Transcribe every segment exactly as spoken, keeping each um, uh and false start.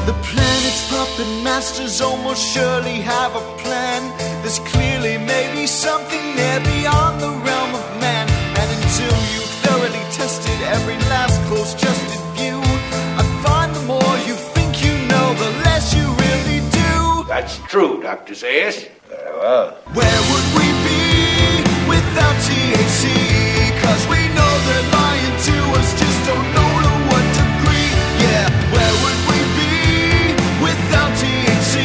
The planet's puppet masters almost surely have a plan. There's clearly maybe something there beyond the realm of man. And until you've thoroughly tested every last close-trusted view, I find the more you think you know, the less you really do. That's true, Doctor Zayas. Very well. Where would we be without T H C? Cause we know they're lying to us, just don't know to what degree. Yeah, where would we be without T H C?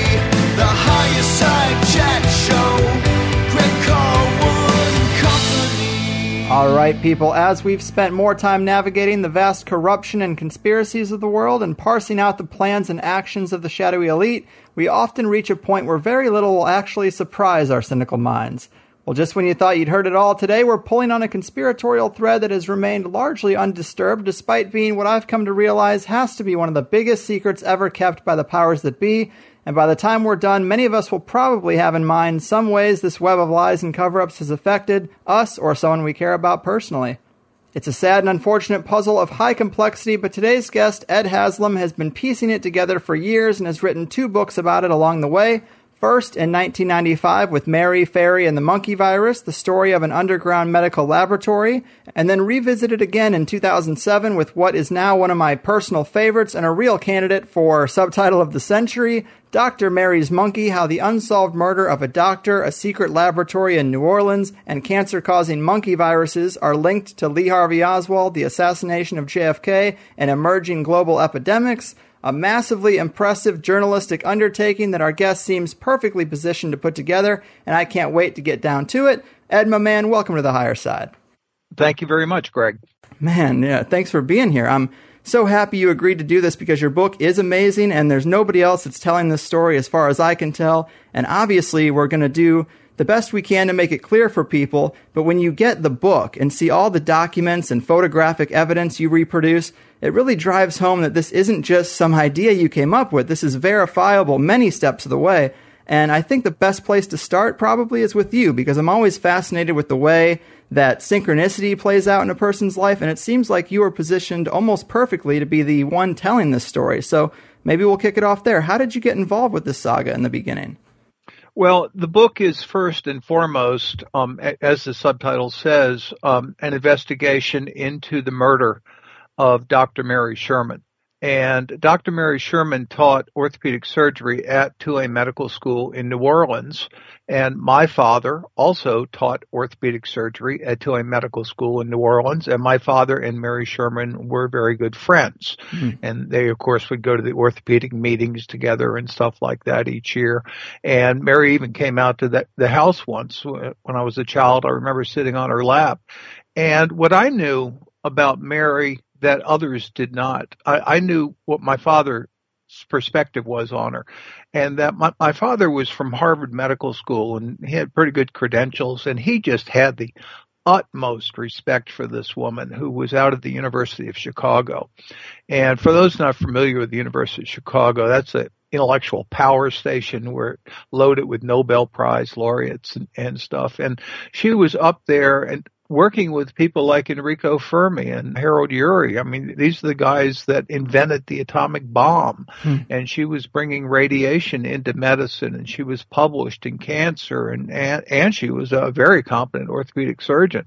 The Higher Side Chat Show, Greg Carlwood and Company. All right, people, as we've spent more time navigating the vast corruption and conspiracies of the world and parsing out the plans and actions of the shadowy elite, we often reach a point where very little will actually surprise our cynical minds. Well, just when you thought you'd heard it all, today we're pulling on a conspiratorial thread that has remained largely undisturbed, despite being what I've come to realize has to be one of the biggest secrets ever kept by the powers that be. And by the time we're done, many of us will probably have in mind some ways this web of lies and cover-ups has affected us or someone we care about personally. It's a sad and unfortunate puzzle of high complexity, but today's guest, Ed Haslam, has been piecing it together for years and has written two books about it along the way. First, in nineteen ninety-five, with Mary, Fairy, and the Monkey Virus, the story of an underground medical laboratory, and then revisited again in two thousand seven with what is now one of my personal favorites and a real candidate for subtitle of the century, Doctor Mary's Monkey, How the Unsolved Murder of a Doctor, a Secret Laboratory in New Orleans, and Cancer-Causing Monkey Viruses are linked to Lee Harvey Oswald, the assassination of J F K, and emerging global epidemics. A massively impressive journalistic undertaking that our guest seems perfectly positioned to put together, and I can't wait to get down to it. Ed, my man, welcome to the Higher Side. Thank you very much, Greg. Man, yeah, thanks for being here. I'm so happy you agreed to do this because your book is amazing, and there's nobody else that's telling this story as far as I can tell, and obviously we're going to do the best we can to make it clear for people, but when you get the book and see all the documents and photographic evidence you reproduce, it really drives home that this isn't just some idea you came up with. This is verifiable many steps of the way. And I think the best place to start probably is with you, because I'm always fascinated with the way that synchronicity plays out in a person's life, and it seems like you are positioned almost perfectly to be the one telling this story. So maybe we'll kick it off there. How did you get involved with this saga in the beginning? Well, the book is first and foremost, um, as the subtitle says, um, an investigation into the murder of Doctor Mary Sherman. And Doctor Mary Sherman taught orthopedic surgery at Tulane Medical School in New Orleans. And my father also taught orthopedic surgery at Tulane Medical School in New Orleans. And my father and Mary Sherman were very good friends. Mm-hmm. And they, of course, would go to the orthopedic meetings together and stuff like that each year. And Mary even came out to the, the house once when I was a child. I remember sitting on her lap. And what I knew about Mary that others did not. I, I knew what my father's perspective was on her, and that my, my father was from Harvard Medical School, and he had pretty good credentials, and he just had the utmost respect for this woman who was out of the University of Chicago. And for those not familiar with the University of Chicago, that's an intellectual power station where loaded with Nobel Prize laureates and, and stuff. And she was up there and working with people like Enrico Fermi and Harold Urey. I mean, these are the guys that invented the atomic bomb. Hmm. And she was bringing radiation into medicine, and she was published in cancer, and, and, and she was a very competent orthopedic surgeon.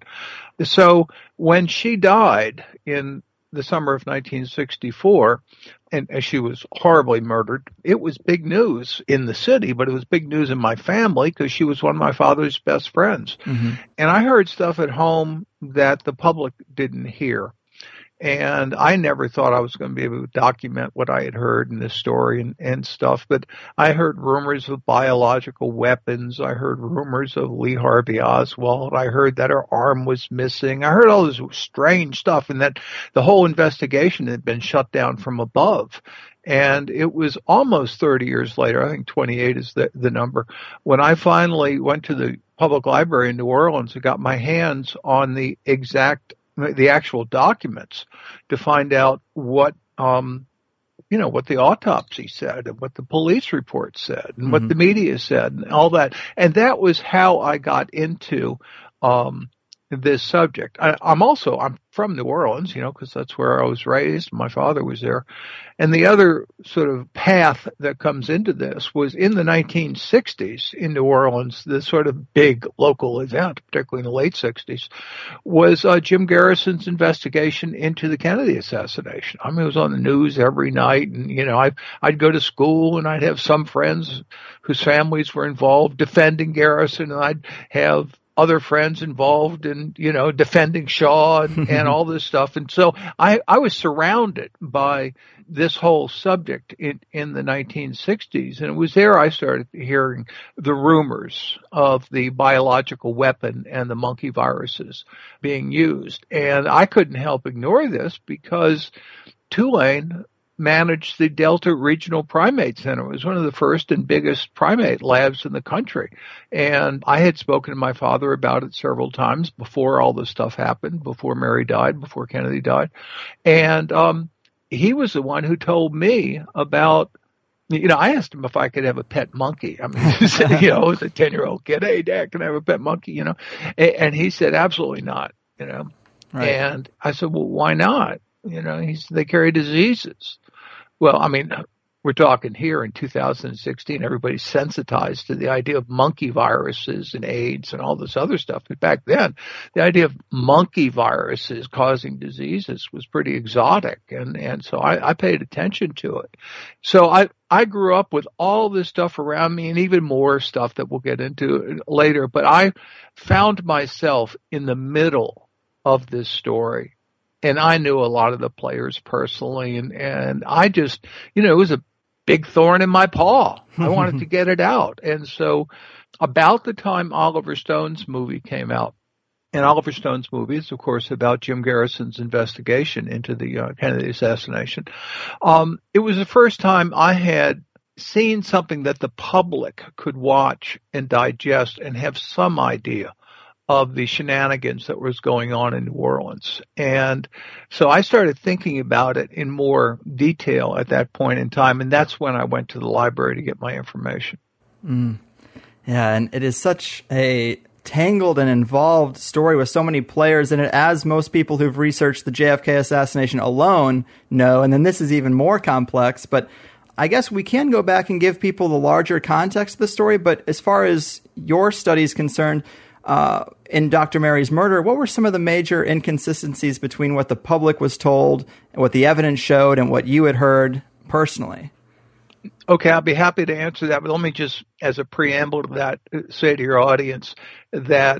So when she died in the summer of nineteen sixty-four, and as she was horribly murdered, it was big news in the city, but it was big news in my family because she was one of my father's best friends. Mm-hmm. And I heard stuff at home that the public didn't hear. And I never thought I was going to be able to document what I had heard in this story and, and stuff. But I heard rumors of biological weapons. I heard rumors of Lee Harvey Oswald. I heard that her arm was missing. I heard all this strange stuff, and that the whole investigation had been shut down from above. And it was almost thirty years later, I think twenty-eight is the, the number, when I finally went to the public library in New Orleans and got my hands on the exact the actual documents to find out what, um, you know, what the autopsy said and what the police report said and mm-hmm. what the media said and all that. And that was how I got into, um, this subject. I, I'm also, I'm from New Orleans, you know, because that's where I was raised. My father was there. And the other sort of path that comes into this was in the nineteen sixties in New Orleans, the sort of big local event, particularly in the late sixties, was uh, Jim Garrison's investigation into the Kennedy assassination. I mean, it was on the news every night. And, you know, I, I'd go to school and I'd have some friends whose families were involved defending Garrison, and I'd have other friends involved in, you know, defending Shaw and, and all this stuff. And so I, I was surrounded by this whole subject in, in the nineteen sixties. And it was there I started hearing the rumors of the biological weapon and the monkey viruses being used. And I couldn't help ignore this because Tulane managed the Delta Regional Primate Center. It was one of the first and biggest primate labs in the country. And I had spoken to my father about it several times before all this stuff happened, before Mary died, before Kennedy died. And um, he was the one who told me about, you know, I asked him if I could have a pet monkey. I mean, you know, I was a ten-year-old kid. Hey, Dad, can I have a pet monkey? You know, and he said, absolutely not, you know. Right. And I said, well, why not? You know, he's, they carry diseases. Well, I mean, we're talking here in two thousand sixteen, everybody's sensitized to the idea of monkey viruses and AIDS and all this other stuff. But back then, the idea of monkey viruses causing diseases was pretty exotic. And, and so I, I paid attention to it. So I, I grew up with all this stuff around me and even more stuff that we'll get into later. But I found myself in the middle of this story. And I knew a lot of the players personally, and, and I just, you know, it was a big thorn in my paw. I wanted to get it out. And so about the time Oliver Stone's movie came out, and Oliver Stone's movie is, of course, about Jim Garrison's investigation into the uh, Kennedy assassination, um, it was the first time I had seen something that the public could watch and digest and have some idea of the shenanigans that was going on in New Orleans. And so I started thinking about it in more detail at that point in time, and that's when I went to the library to get my information. Mm. Yeah, and it is such a tangled and involved story with so many players in it, as most people who've researched the J F K assassination alone know, and then this is even more complex. But I guess we can go back and give people the larger context of the story, but as far as your study is concerned, Uh, in Doctor Mary's murder, what were some of the major inconsistencies between what the public was told and what the evidence showed and what you had heard personally? Okay, I'll be happy to answer that, but let me just, as a preamble to that, say to your audience that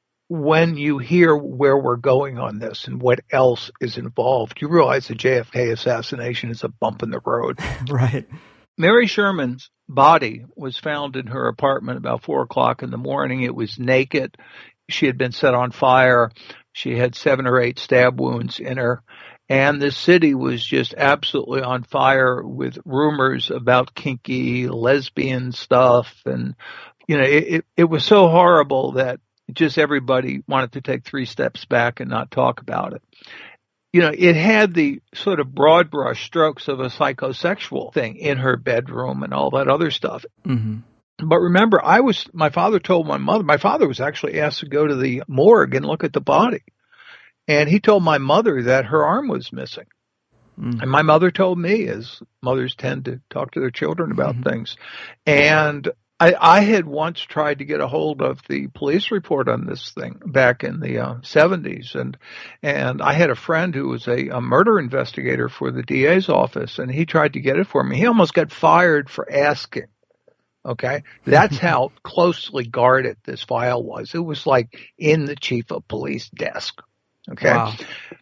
when you hear where we're going on this and what else is involved, you realize the J F K assassination is a bump in the road. Right. Mary Sherman's body was found in her apartment about four o'clock in the morning. It was naked. She had been set on fire. She had seven or eight stab wounds in her. And the city was just absolutely on fire with rumors about kinky lesbian stuff. And, you know, it, it, it was so horrible that just everybody wanted to take three steps back and not talk about it. You know, it had the sort of broad brush strokes of a psychosexual thing in her bedroom and all that other stuff. Mm-hmm. But remember, I was, my father told my mother, my father was actually asked to go to the morgue and look at the body. And he told my mother that her arm was missing. Mm-hmm. And my mother told me, as mothers tend to talk to their children about mm-hmm. things. And I, I had once tried to get a hold of the police report on this thing back in the uh, seventies. And, and I had a friend who was a, a murder investigator for the D A's office, and he tried to get it for me. He almost got fired for asking. Okay. That's how closely guarded this file was. It was like in the chief of police desk. Okay. Wow.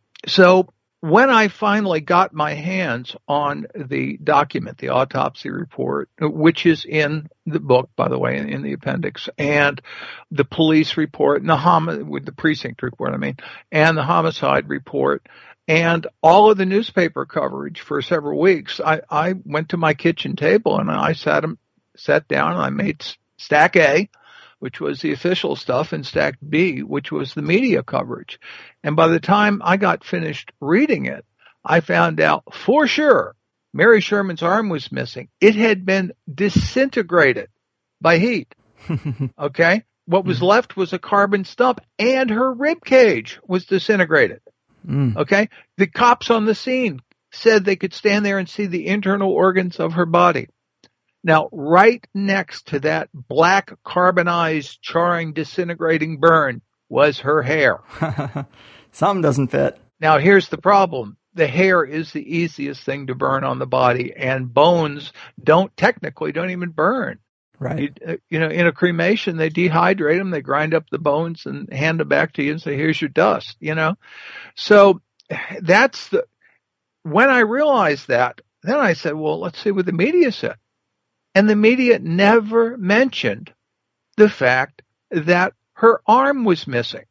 So when I finally got my hands on the document, the autopsy report, which is in the book, by the way, in, in the appendix, and the police report, and the homi- with the precinct report, I mean, and the homicide report, and all of the newspaper coverage for several weeks, I, I went to my kitchen table and I sat, sat down and I made stack A, which was the official stuff, and stack B, which was the media coverage. And by the time I got finished reading it, I found out for sure Mary Sherman's arm was missing. It had been disintegrated by heat. Okay? What was mm. left was a carbon stump, and her rib cage was disintegrated. Mm. Okay? The cops on the scene said they could stand there and see the internal organs of her body. Now, right next to that black, carbonized, charring, disintegrating burn was her hair. Something doesn't fit. Now, here's the problem. The hair is the easiest thing to burn on the body, and bones don't technically don't even burn. Right. You, you know, in a cremation, they dehydrate them, they grind up the bones and hand them back to you and say, here's your dust, you know. So that's the, when I realized that, then I said, well, let's see what the media said. And the media never mentioned the fact that her arm was missing,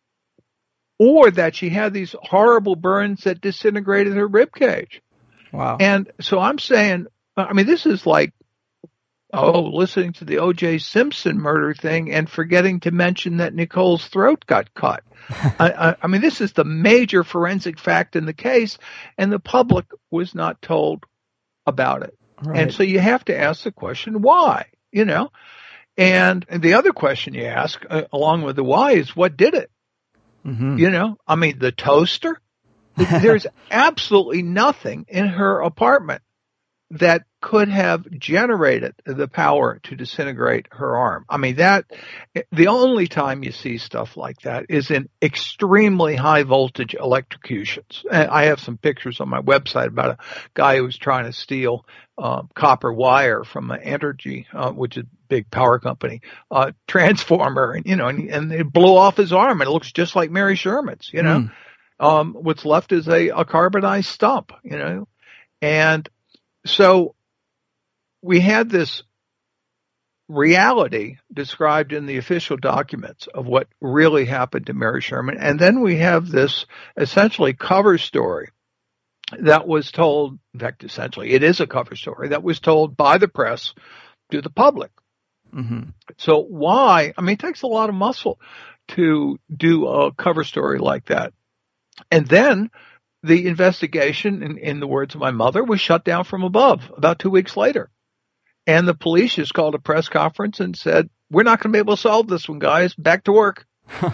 or that she had these horrible burns that disintegrated her rib cage. Wow. And so I'm saying, I mean, this is like, oh, listening to the O J Simpson murder thing and forgetting to mention that Nicole's throat got cut. I, I, I mean, this is the major forensic fact in the case, and the public was not told about it. Right. And so you have to ask the question, why? You know? And, and the other question you ask, uh, along with the why, is what did it? Mm-hmm. You know? I mean, the toaster? There's absolutely nothing in her apartment that could have generated the power to disintegrate her arm. I mean, that, the only time you see stuff like that is in extremely high voltage electrocutions. And I have some pictures on my website about a guy who was trying to steal uh, copper wire from an Entergy, uh, which is a big power company, uh, transformer, and, you know, and, and it blew off his arm, and it looks just like Mary Sherman's, you know. Mm. Um, what's left is a, a carbonized stump, you know. And so we had this reality described in the official documents of what really happened to Mary Sherman. And then we have this essentially cover story that was told, in fact, essentially it is a cover story that was told by the press to the public. Mm-hmm. So why? I mean, it takes a lot of muscle to do a cover story like that. And then the investigation, in, in the words of my mother, was shut down from above about two weeks later. And the police just called a press conference and said, we're not going to be able to solve this one, guys. Back to work.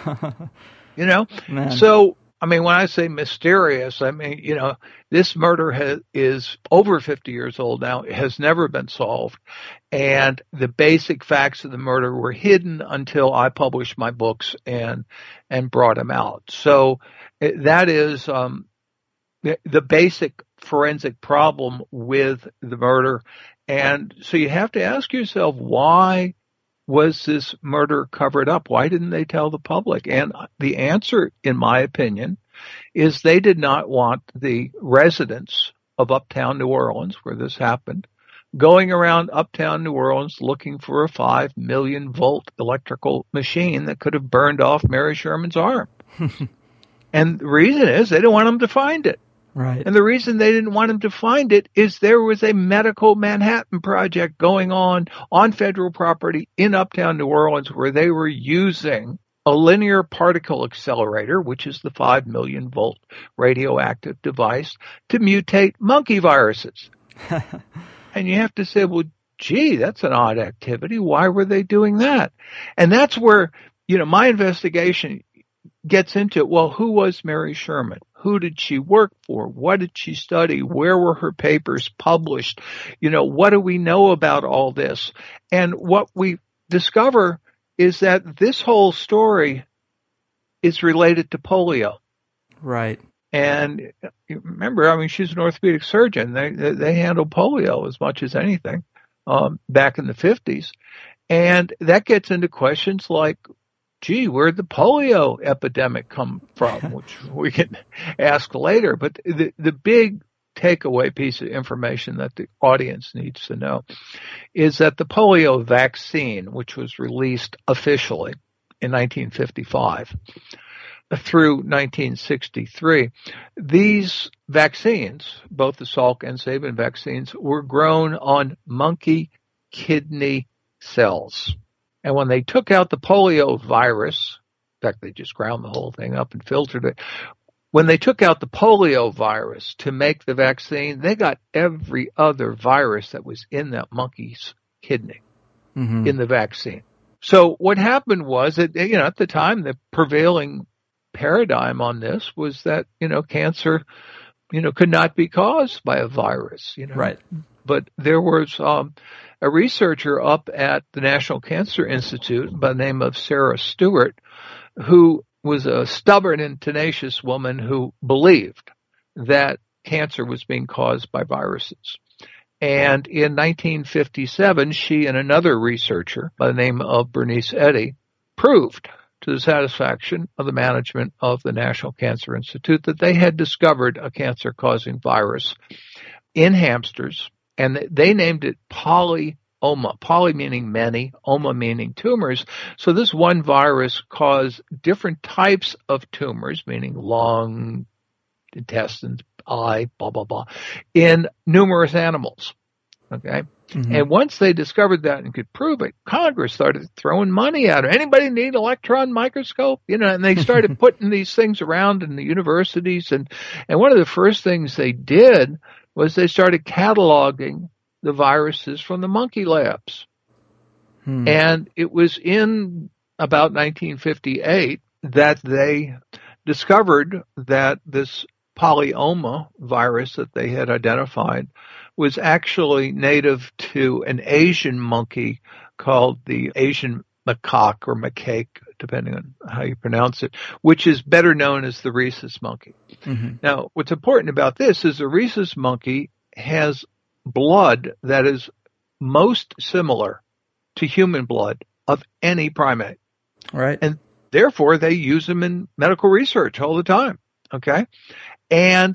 You know? Man. So, I mean, when I say mysterious, I mean, you know, this murder has, is over fifty years old now. It has never been solved. And the basic facts of the murder were hidden until I published my books and, and brought them out. So that is, um, the, the basic forensic problem with the murder. And so you have to ask yourself, why was this murder covered up? Why didn't they tell the public? And the answer, in my opinion, is they did not want the residents of uptown New Orleans, where this happened, going around uptown New Orleans looking for a five million volt electrical machine that could have burned off Mary Sherman's arm. And the reason is they didn't want them to find it. Right. And the reason they didn't want him to find it is there was a medical Manhattan project going on on federal property in uptown New Orleans where they were using a linear particle accelerator, which is the five million volt radioactive device, to mutate monkey viruses. And you have to say, well, gee, that's an odd activity. Why were they doing that? And that's where, you know, my investigation gets into, well, who was Mary Sherman? Who did she work for? What did she study? Where were her papers published? You know, what do we know about all this? And what we discover is that this whole story is related to polio. Right. And remember, I mean, she's an orthopedic surgeon. They they handle polio as much as anything um, back in the fifties. And that gets into questions like, gee, where'd the polio epidemic come from, which we can ask later. But the, the big takeaway piece of information that the audience needs to know is that the polio vaccine, which was released officially in nineteen fifty-five through nineteen sixty-three, these vaccines, both the Salk and Sabin vaccines, were grown on monkey kidney cells. And when they took out the polio virus, in fact, they just ground the whole thing up and filtered it. When they took out the polio virus to make the vaccine, they got every other virus that was in that monkey's kidney mm-hmm. in the vaccine. So what happened was that, you know, at the time, the prevailing paradigm on this was that, you know, cancer, you know, could not be caused by a virus, you know. Right. But there was um, a researcher up at the National Cancer Institute by the name of Sarah Stewart, who was a stubborn and tenacious woman who believed that cancer was being caused by viruses. And in nineteen fifty-seven, she and another researcher by the name of Bernice Eddy proved to the satisfaction of the management of the National Cancer Institute that they had discovered a cancer-causing virus in hamsters, and they named it polyoma. Poly meaning many, oma meaning tumors. So this one virus caused different types of tumors, meaning lung, intestines, eye, blah, blah, blah, in numerous animals. Okay. Mm-hmm. And once they discovered that and could prove it, Congress started throwing money at it. Anybody need an electron microscope? You know, and they started putting these things around in the universities. And, and one of the first things they did was they started cataloging the viruses from the monkey labs. Hmm. And it was in about nineteen fifty-eight that they discovered that this polyoma virus that they had identified was actually native to an Asian monkey called the Asian macaque or macaque, depending on how you pronounce it, which is better known as the rhesus monkey. Mm-hmm. Now, what's important about this is the rhesus monkey has blood that is most similar to human blood of any primate. Right. And therefore, they use them in medical research all the time. Okay. And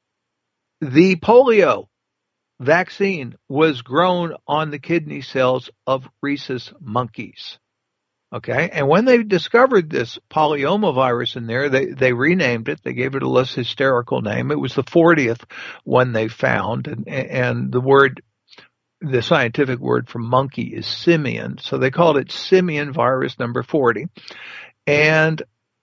the polio vaccine was grown on the kidney cells of rhesus monkeys. Okay. And when they discovered this polyoma virus in there, they, they renamed it. They gave it a less hysterical name. It was the fortieth one they found. And, and the word, the scientific word for monkey is simian. So they called it simian virus number forty. And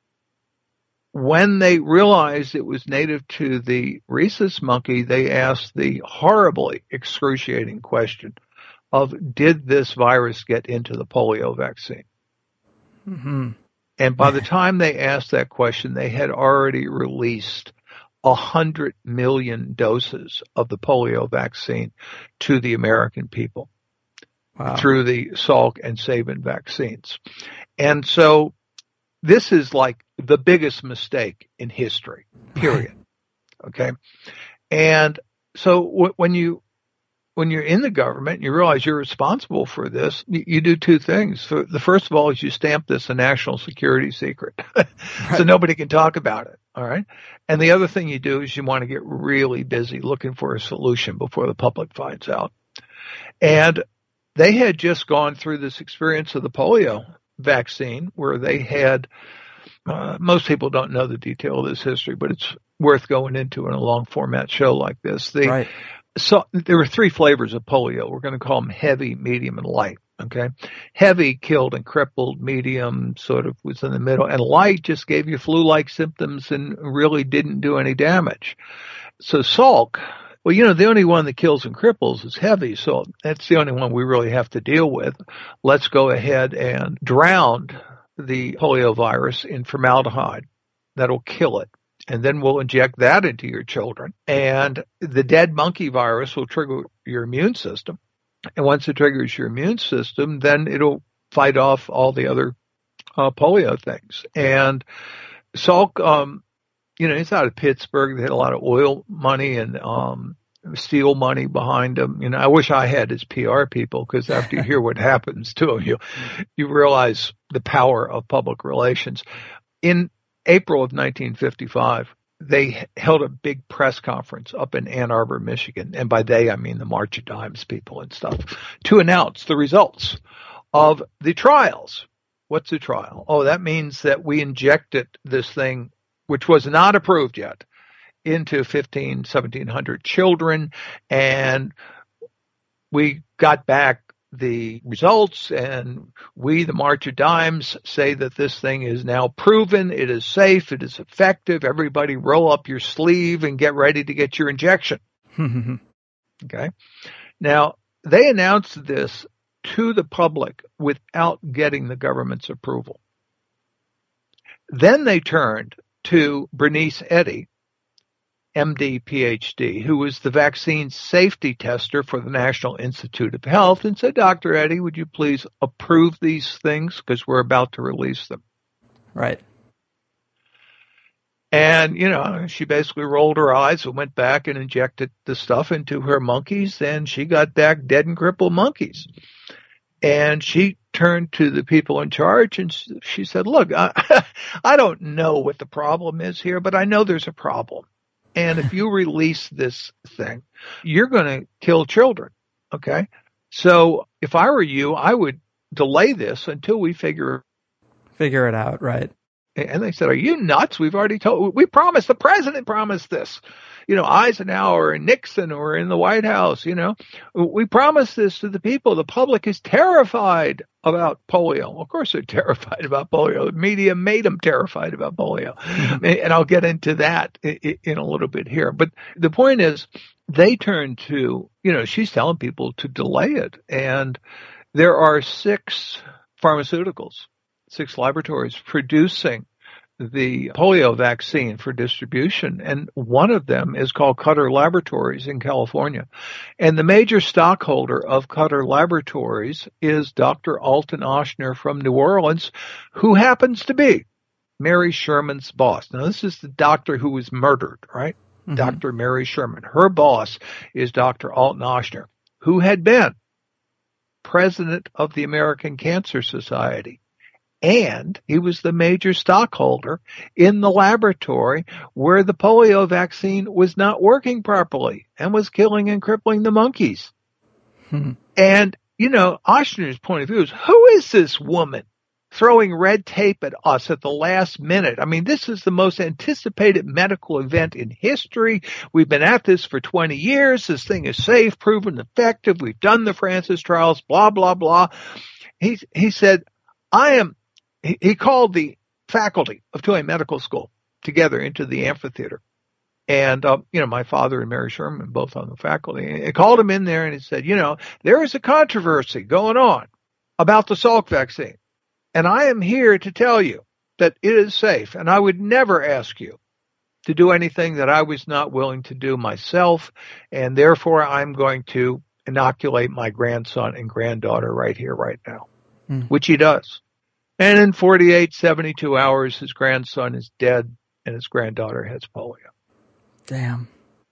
when they realized it was native to the rhesus monkey, they asked the horribly excruciating question of, did this virus get into the polio vaccine? Mm-hmm. And by the time they asked that question, they had already released a hundred million doses of the polio vaccine to the American people. Wow. Through the Salk and Sabin vaccines. And so this is like the biggest mistake in history, period. Okay. And so w- when you, when you're in the government, you realize you're responsible for this. You, you do two things. So the first of all is you stamp this a national security secret, right. So nobody can talk about it. All right. And the other thing you do is you want to get really busy looking for a solution before the public finds out. And they had just gone through this experience of the polio vaccine where they had, uh, most people don't know the detail of this history, but it's worth going into in a long format show like this. The, right. So there were three flavors of polio. We're going to call them heavy, medium, and light. Okay. Heavy killed and crippled, medium sort of was in the middle, and light just gave you flu-like symptoms and really didn't do any damage. So Salk, well, you know, the only one that kills and cripples is heavy, so that's the only one we really have to deal with. Let's go ahead and drown the polio virus in formaldehyde. That'll kill it. And then we'll inject that into your children. And the dead monkey virus will trigger your immune system. And once it triggers your immune system, then it'll fight off all the other uh, polio things. And Salk, um, you know, it's out of Pittsburgh. They had a lot of oil money and um, steel money behind them. You know, I wish I had his P R people, because after you hear what happens to them, you you realize the power of public relations. In April of nineteen fifty-five, they held a big press conference up in Ann Arbor, Michigan, and by they I mean the March of Dimes people and stuff, to announce the results of the trials. What's a trial? Oh, that means that we injected this thing, which was not approved yet, into fifteen, seventeen hundred children, and we got back the results, and we, the March of Dimes, say that this thing is now proven, it is safe, it is effective. Everybody roll up your sleeve and get ready to get your injection. Okay. Now, they announced this to the public without getting the government's approval. Then they turned to Bernice Eddy, M D, P H D, who was the vaccine safety tester for the National Institute of Health, and said, Doctor Eddy, would you please approve these things because we're about to release them? Right. And, you know, she basically rolled her eyes and went back and injected the stuff into her monkeys, and she got back dead and crippled monkeys. And she turned to the people in charge and she said, look, I, I don't know what the problem is here, but I know there's a problem. And if you release this thing, you're going to kill children. Okay. So if I were you, I would delay this until we figure figure it out. Right. And they said, are you nuts? We've already told, we promised, the president promised this. You know, Eisenhower and Nixon were in the White House, you know. We promised this to the people. The public is terrified about polio. Of course they're terrified about polio. The media made them terrified about polio. Mm-hmm. And I'll get into that in a little bit here. But the point is, they turned to, you know, she's telling people to delay it. And there are six pharmaceuticals, six laboratories producing the polio vaccine for distribution, and one of them is called Cutter Laboratories in California. And the major stockholder of Cutter Laboratories is Doctor Alton Ochsner from New Orleans, who happens to be Mary Sherman's boss. Now, this is the doctor who was murdered, right? Mm-hmm. Doctor Mary Sherman. Her boss is Doctor Alton Ochsner, who had been president of the American Cancer Society. And he was the major stockholder in the laboratory where the polio vaccine was not working properly and was killing and crippling the monkeys. Hmm. And, you know, Ochsner's point of view is, who is this woman throwing red tape at us at the last minute? I mean, this is the most anticipated medical event in history. We've been at this for twenty years. This thing is safe, proven effective. We've done the Francis trials, blah, blah, blah. He, he said, I am... He called the faculty of Tulane Medical School together into the amphitheater. And, um, you know, my father and Mary Sherman, both on the faculty, he called him in there and he said, you know, there is a controversy going on about the Salk vaccine. And I am here to tell you that it is safe. And I would never ask you to do anything that I was not willing to do myself. And therefore, I'm going to inoculate my grandson and granddaughter right here, right now, mm. which he does. And in forty-eight, seventy-two hours, his grandson is dead and his granddaughter has polio. Damn.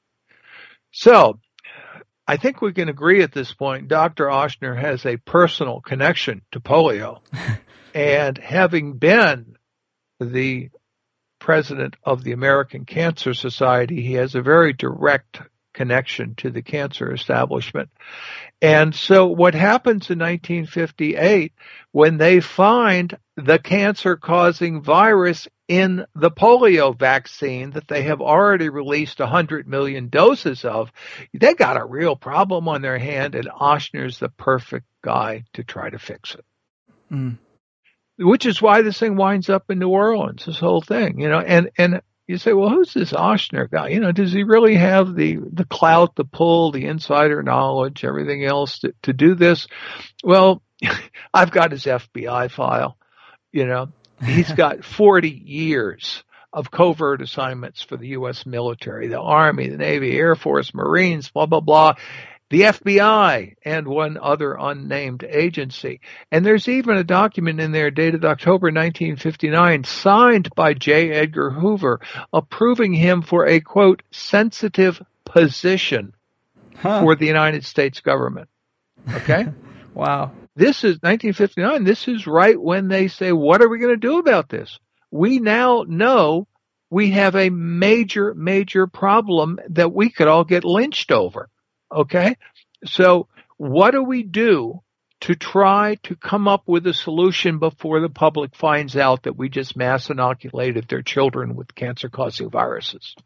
So I think we can agree at this point, Doctor Ochsner has a personal connection to polio. And having been the president of the American Cancer Society, he has a very direct connection to the cancer establishment. And so what happens in nineteen fifty-eight, when they find the cancer-causing virus in the polio vaccine that they have already released one hundred million doses of, they got a real problem on their hand, and Ochsner's the perfect guy to try to fix it. Mm. Which is why this thing winds up in New Orleans, this whole thing, you know, and, and you say, well, who's this Ochsner guy? You know, does he really have the, the clout, the pull, the insider knowledge, everything else to, to do this? Well, I've got his F B I file. You know, he's got forty years of covert assignments for the U S military, the Army, the Navy, Air Force, Marines, blah, blah, blah. The F B I and one other unnamed agency. And there's even a document in there dated October nineteen fifty-nine, signed by J. Edgar Hoover, approving him for a, quote, sensitive position huh. for the United States government. Okay? Wow. This is nineteen fifty-nine. This is right when they say, what are we going to do about this? We now know we have a major, major problem that we could all get lynched over. Okay, so what do we do to try to come up with a solution before the public finds out that we just mass inoculated their children with cancer-causing viruses?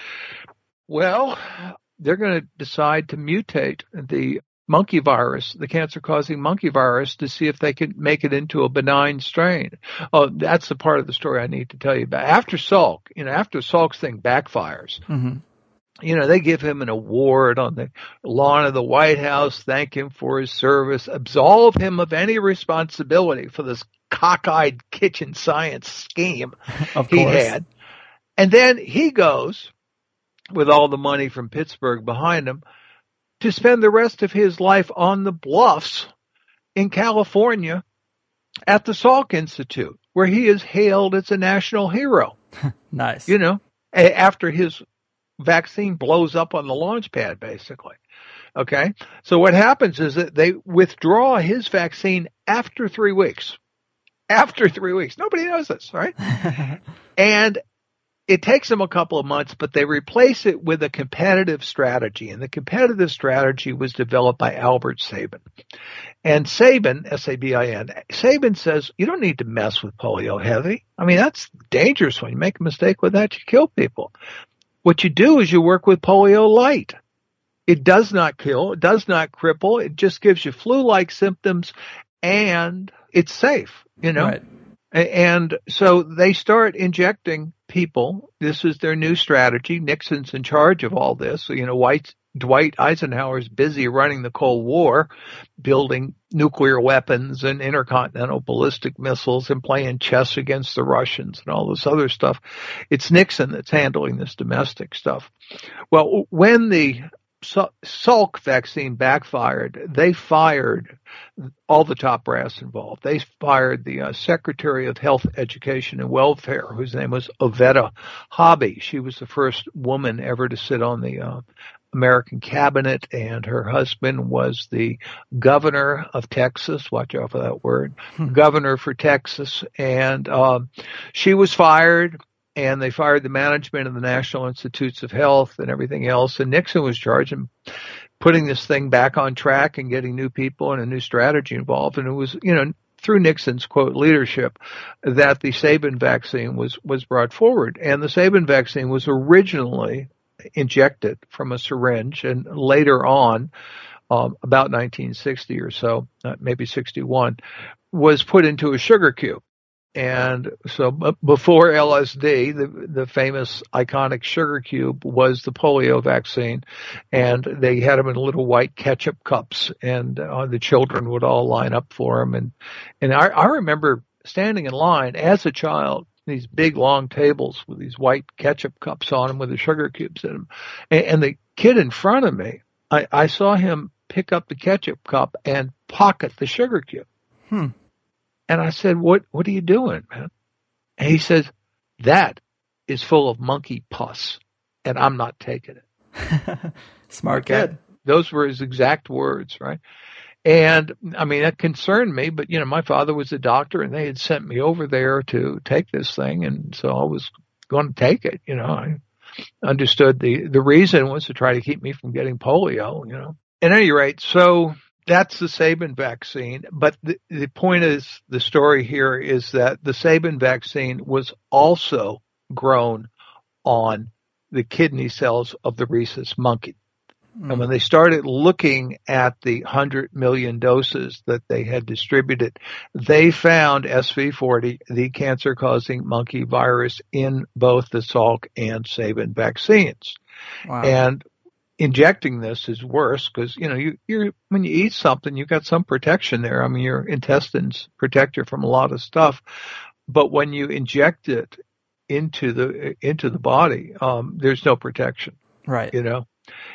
Well, they're going to decide to mutate the monkey virus, the cancer-causing monkey virus, to see if they can make it into a benign strain. Oh, that's the part of the story I need to tell you about. After Salk, you know, after Salk's thing backfires, mm-hmm. You know, they give him an award on the lawn of the White House, thank him for his service, absolve him of any responsibility for this cockeyed kitchen science scheme of he course. had. And then he goes, with all the money from Pittsburgh behind him, to spend the rest of his life on the bluffs in California at the Salk Institute, where he is hailed as a national hero. Nice. You know, after his vaccine blows up on the launch pad, basically. Okay. So what happens is that they withdraw his vaccine after three weeks. After three weeks. Nobody knows this, right? And it takes them a couple of months, but they replace it with a competitive strategy. And the competitive strategy was developed by Albert Sabin. And Sabin, S A B I N, Sabin says, you don't need to mess with polio heavy. I mean, that's dangerous. When you make a mistake with that, you kill people. What you do is you work with polio light. It does not kill. It does not cripple. It just gives you flu-like symptoms, and it's safe, you know. Right. And so they start injecting people. This is their new strategy. Nixon's in charge of all this. You know, White, Dwight Eisenhower's busy running the Cold War, building nuclear weapons and intercontinental ballistic missiles and playing chess against the Russians and all this other stuff. It's Nixon that's handling this domestic stuff. Well, when the Salk vaccine backfired, they fired all the top brass involved. They fired the uh, Secretary of Health, Education, and Welfare, whose name was Oveta Hobby. She was the first woman ever to sit on the uh, American cabinet, and her husband was the governor of Texas. Watch out for that word. Hmm. Governor for Texas. And um, she was fired. And they fired the management of the National Institutes of Health and everything else. And Nixon was charged in putting this thing back on track and getting new people and a new strategy involved. And it was, you know, through Nixon's, quote, leadership that the Sabin vaccine was, was brought forward. And the Sabin vaccine was originally injected from a syringe, and later on, um, about nineteen sixty or so, uh, maybe sixty-one, was put into a sugar cube. And so before L S D, the, the famous iconic sugar cube was the polio vaccine, and they had them in little white ketchup cups, and uh, the children would all line up for them. And, and I, I remember standing in line as a child, these big long tables with these white ketchup cups on them with the sugar cubes in them. And, and the kid in front of me, I, I saw him pick up the ketchup cup and pocket the sugar cube. Hmm. And I said, what, what are you doing, man? And he says, that is full of monkey pus, and I'm not taking it. Smart okay? kid. Those were his exact words, right? And I mean, that concerned me, but you know, my father was a doctor, and they had sent me over there to take this thing. And so I was going to take it. You know, I understood the, the reason was to try to keep me from getting polio, you know. At any rate, so that's the Sabin vaccine. But the, the point is, the story here is that the Sabin vaccine was also grown on the kidney cells of the rhesus monkey. Mm. And when they started looking at the one hundred million doses that they had distributed, they found S V forty, the cancer-causing monkey virus, in both the Salk and Sabin vaccines. Wow. And injecting this is worse because, you know, you, you're, when you eat something, you've got some protection there. I mean, your intestines protect you from a lot of stuff. But when you inject it into the, into the body, um, there's no protection. Right. You know?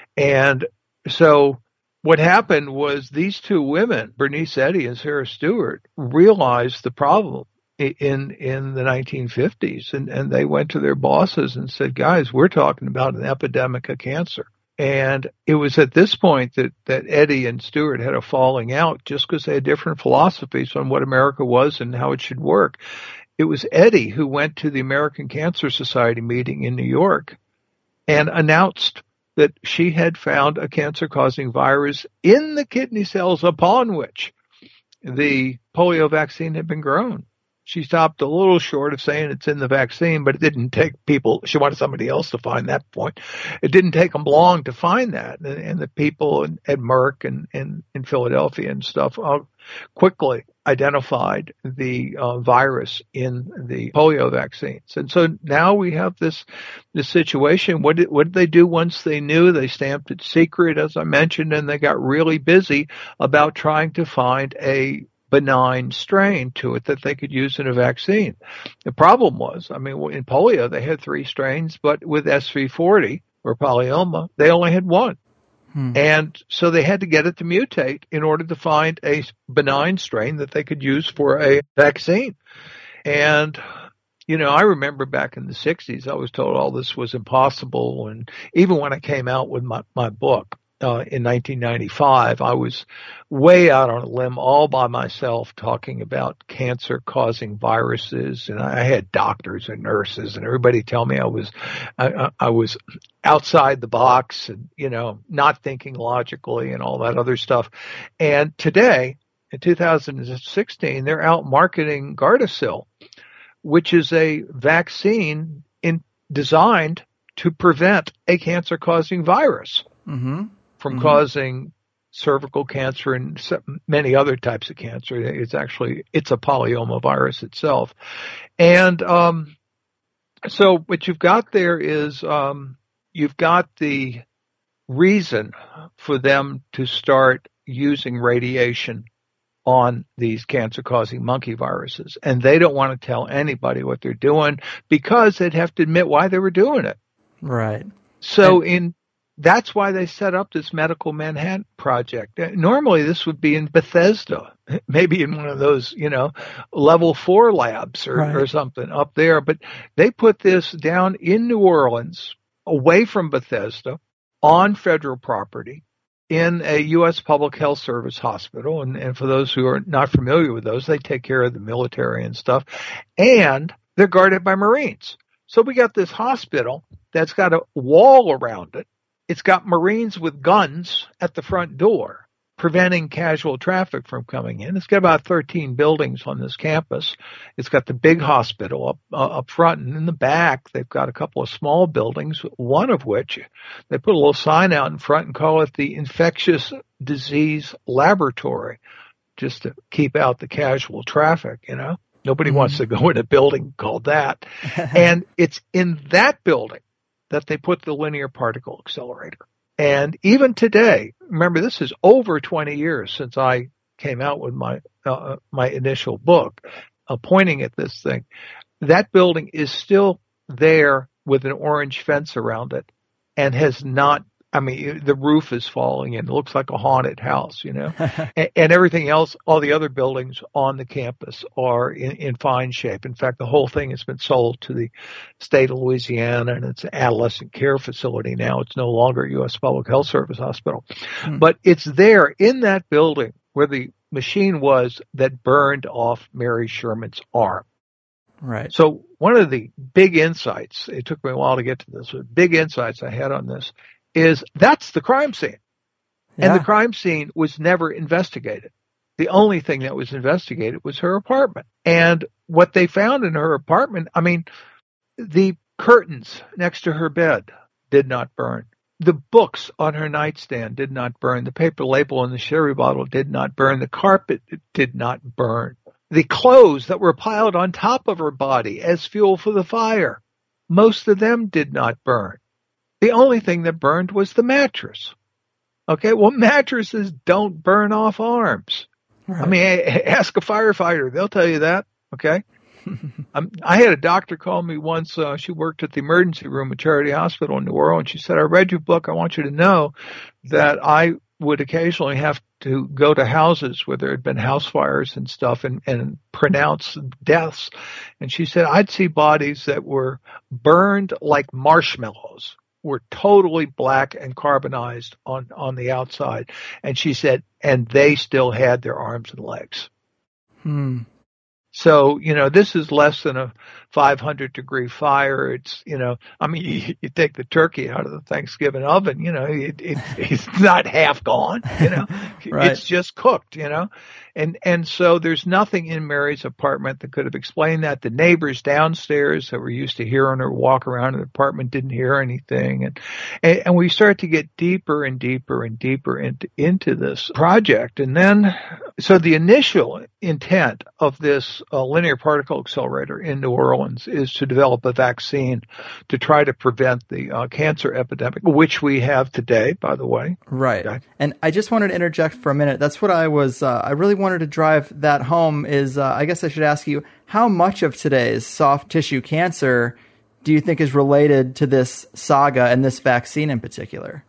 And so what happened was these two women, Bernice Eddy and Sarah Stewart, realized the problem in, in the nineteen fifties. And, and they went to their bosses and said, guys, we're talking about an epidemic of cancer. And it was at this point that, that Eddy and Stewart had a falling out just because they had different philosophies on what America was and how it should work. It was Eddy who went to the American Cancer Society meeting in New York and announced that she had found a cancer-causing virus in the kidney cells upon which the polio vaccine had been grown. She stopped a little short of saying it's in the vaccine, but it didn't take people, she wanted somebody else to find that point. It didn't take them long to find that. And, and the people at Merck and in Philadelphia and stuff uh, quickly identified the uh, virus in the polio vaccines. And so now we have this, this situation. What did, what did they do once they knew? They stamped it secret, as I mentioned, and they got really busy about trying to find a benign strain to it that they could use in a vaccine. The problem was, I mean, in polio, they had three strains, but with S V forty or polyoma, they only had one. Hmm. And so they had to get it to mutate in order to find a benign strain that they could use for a vaccine. And, you know, I remember back in the sixties, I was told all this was impossible. And even when I came out with my, my book, Uh, in nineteen ninety-five, I was way out on a limb all by myself talking about cancer-causing viruses, and I had doctors and nurses and everybody tell me I was, I, I was outside the box and, you know, not thinking logically and all that other stuff. And today, in two thousand sixteen, they're out marketing Gardasil, which is a vaccine in, designed to prevent a cancer-causing virus. Mm-hmm. From mm-hmm. causing cervical cancer and many other types of cancer. It's actually, it's a polyoma virus itself. And um, so what you've got there is um, you've got the reason for them to start using radiation on these cancer-causing monkey viruses. And they don't want to tell anybody what they're doing because they'd have to admit why they were doing it. Right. So and- in That's why they set up this Medical Manhattan Project. Normally, this would be in Bethesda, maybe in one of those, you know, level four labs or, right. or something up there. But they put this down in New Orleans, away from Bethesda, on federal property, in a U S Public Health Service hospital. And, and for those who are not familiar with those, they take care of the military and stuff. And they're guarded by Marines. So we got this hospital that's got a wall around it. It's got Marines with guns at the front door, preventing casual traffic from coming in. It's got about thirteen buildings on this campus. It's got the big hospital up uh, up front, and in the back, they've got a couple of small buildings, one of which they put a little sign out in front and call it the Infectious Disease Laboratory, just to keep out the casual traffic, you know. Nobody mm-hmm. wants to go in a building called that. And it's in that building that they put the linear particle accelerator. And even today, remember, this is over twenty years since I came out with my uh, my initial book, uh, pointing at this thing. That building is still there with an orange fence around it and has not, I mean, the roof is falling in. It looks like a haunted house, you know, and, and everything else, all the other buildings on the campus are in, in fine shape. In fact, the whole thing has been sold to the state of Louisiana, and it's an adolescent care facility now. It's no longer a U S Public Health Service hospital, hmm. but it's there in that building where the machine was that burned off Mary Sherman's arm. Right. So one of the big insights, it took me a while to get to this, but big insights I had on this is that's the crime scene. Yeah. And the crime scene was never investigated. The only thing that was investigated was her apartment. And what they found in her apartment, I mean, the curtains next to her bed did not burn. The books on her nightstand did not burn. The paper label on the sherry bottle did not burn. The carpet did not burn. The clothes that were piled on top of her body as fuel for the fire, most of them did not burn. The only thing that burned was the mattress. Okay, well, mattresses don't burn off arms. Right. I mean, ask a firefighter. They'll tell you that, okay? um, I had a doctor call me once. Uh, she worked at the emergency room at Charity Hospital in New Orleans. She said, I read your book. I want you to know that I would occasionally have to go to houses where there had been house fires and stuff and, and pronounce deaths. And she said, I'd see bodies that were burned like marshmallows, were totally black and carbonized on, on the outside. And she said, and they still had their arms and legs. Hmm. So, you know, this is less than a five hundred degree fire. It's, you know, I mean, you, you take the turkey out of the Thanksgiving oven, you know, it, it, it's not half gone, you know, right. It's just cooked, you know, and, and so there's nothing in Mary's apartment that could have explained that. The neighbors downstairs that were used to hearing her walk around in the apartment didn't hear anything. And, and, and we start to get deeper and deeper and deeper into, into this project. And then, so the initial intent of this uh, linear particle accelerator in New Orleans is to develop a vaccine to try to prevent the uh, cancer epidemic, which we have today, by the way. Right. Okay. And I just wanted to interject for a minute. That's what I was, uh, I really wanted to drive that home is, uh, I guess I should ask you, how much of today's soft tissue cancer do you think is related to this saga and this vaccine in particular?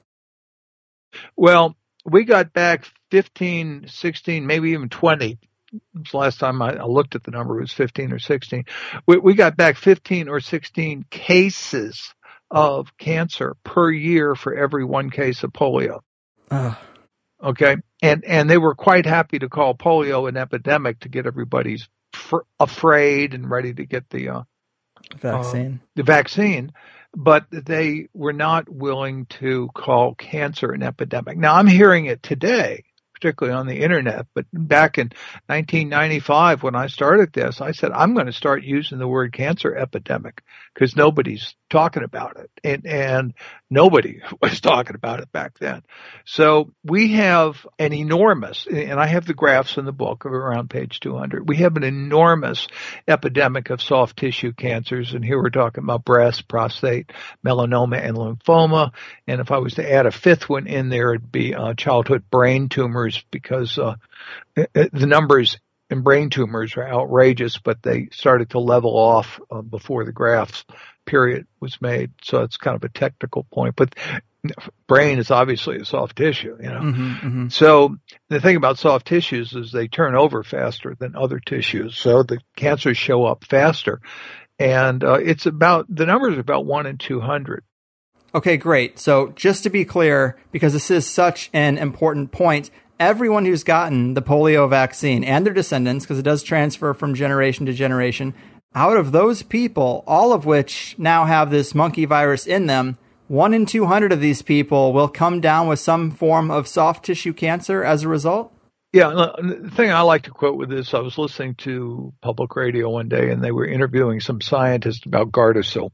Well, we got back fifteen, sixteen, maybe even twenty. The last time I looked at the number, it was fifteen or sixteen. We, we got back fifteen or sixteen cases of cancer per year for every one case of polio. Uh. Okay. And, and they were quite happy to call polio an epidemic to get everybody fr- afraid and ready to get the, uh, vaccine. Uh, the vaccine. But they were not willing to call cancer an epidemic. Now, I'm hearing it today, particularly on the internet, but back in nineteen ninety-five when I started this, I said, I'm going to start using the word cancer epidemic because nobody's talking about it. And, and nobody was talking about it back then. So we have an enormous, and I have the graphs in the book of around page two hundred, we have an enormous epidemic of soft tissue cancers. And here we're talking about breast, prostate, melanoma, and lymphoma. And if I was to add a fifth one in there, it'd be uh, childhood brain tumors, because uh, the numbers in brain tumors are outrageous, but they started to level off uh, before the graphs period was made. So it's kind of a technical point, but brain is obviously a soft tissue, you know. Mm-hmm, mm-hmm. So the thing about soft tissues is they turn over faster than other tissues. So the cancers show up faster. And uh, it's about, the numbers are about one in two hundred. Okay, great. So just to be clear, because this is such an important point, everyone who's gotten the polio vaccine and their descendants, because it does transfer from generation to generation, out of those people, all of which now have this monkey virus in them, one in two hundred of these people will come down with some form of soft tissue cancer as a result? Yeah, the thing I like to quote with this, I was listening to public radio one day, and they were interviewing some scientists about Gardasil.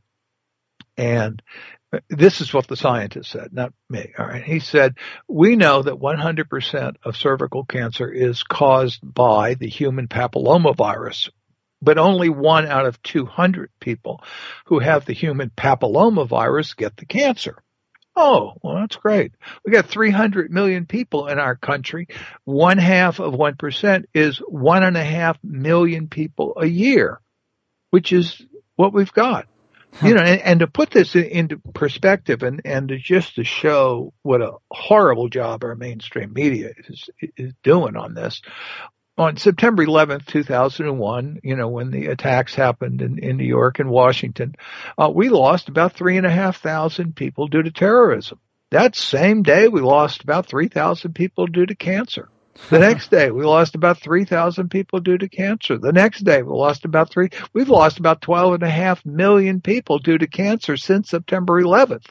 And this is what the scientist said, not me. All right. He said, we know that one hundred percent of cervical cancer is caused by the human papillomavirus, but only one out of two hundred people who have the human papillomavirus get the cancer. Oh, well, that's great. We got three hundred million people in our country. One half of one percent is one and a half million people a year, which is what we've got. You know, and, and to put this in, into perspective and, and to just to show what a horrible job our mainstream media is, is doing on this. On September eleventh, two thousand one, you know, when the attacks happened in, in New York and Washington, uh, we lost about three and a half thousand people due to terrorism. That same day, we lost about three thousand people due to cancer. The next day, we lost about three thousand people due to cancer. The next day, we lost about three. We've lost about twelve and a half million people due to cancer since September eleventh.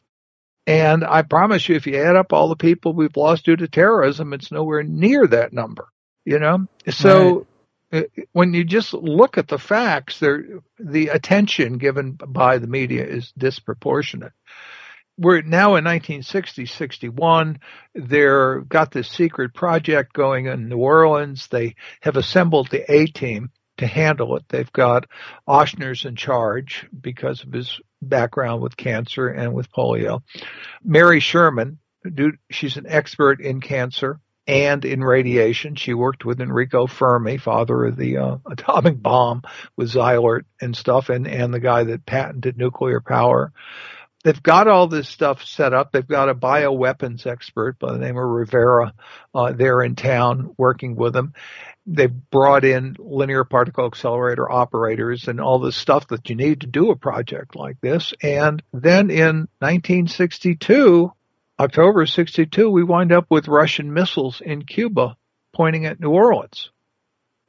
And I promise you, if you add up all the people we've lost due to terrorism, it's nowhere near that number, you know? So right. When you just look at the facts, there, the attention given by the media is disproportionate. We're now in nineteen sixty, sixty-one. They're got this secret project going in New Orleans. They have assembled the A-team to handle it. They've got Ochsner's in charge because of his background with cancer and with polio. Mary Sherman, she's an expert in cancer and in radiation. She worked with Enrico Fermi, father of the uh, atomic bomb with Xylert and stuff, and, and the guy that patented nuclear power. They've got all this stuff set up. They've got a bioweapons expert by the name of Rivera uh, there in town working with them. They've brought in linear particle accelerator operators and all the stuff that you need to do a project like this. And then in nineteen sixty-two, October sixty-two, we wind up with Russian missiles in Cuba pointing at New Orleans.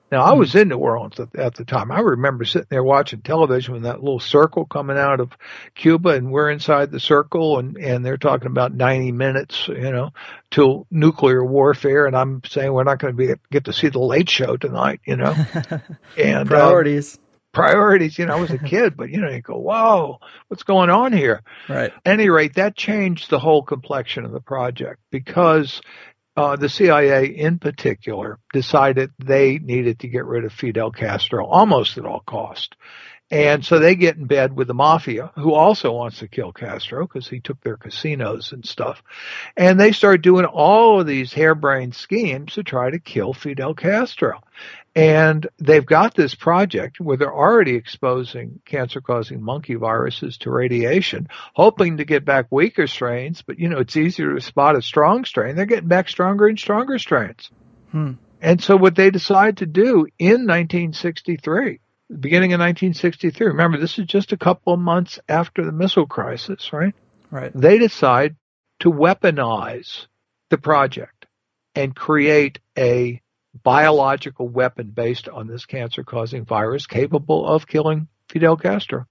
Now, I was in New Orleans at, at the time. I remember sitting there watching television with that little circle coming out of Cuba, and we're inside the circle, and, and they're talking about ninety minutes, you know, till nuclear warfare. And I'm saying we're not going to be get to see the Late Show tonight, you know. And priorities. Um, priorities, you know, I was a kid, but, you know, you go, whoa, what's going on here? Right. At any rate, that changed the whole complexion of the project because Uh, the C I A in particular decided they needed to get rid of Fidel Castro almost at all cost. And so they get in bed with the mafia, who also wants to kill Castro because he took their casinos and stuff. And they start doing all of these harebrained schemes to try to kill Fidel Castro. And they've got this project where they're already exposing cancer-causing monkey viruses to radiation, hoping to get back weaker strains. But, you know, it's easier to spot a strong strain. They're getting back stronger and stronger strains. Hmm. And so what they decide to do in nineteen sixty-three, beginning of nineteen sixty-three, remember, this is just a couple of months after the missile crisis, right? Right. They decide to weaponize the project and create a biological weapon based on this cancer-causing virus capable of killing Fidel Castro.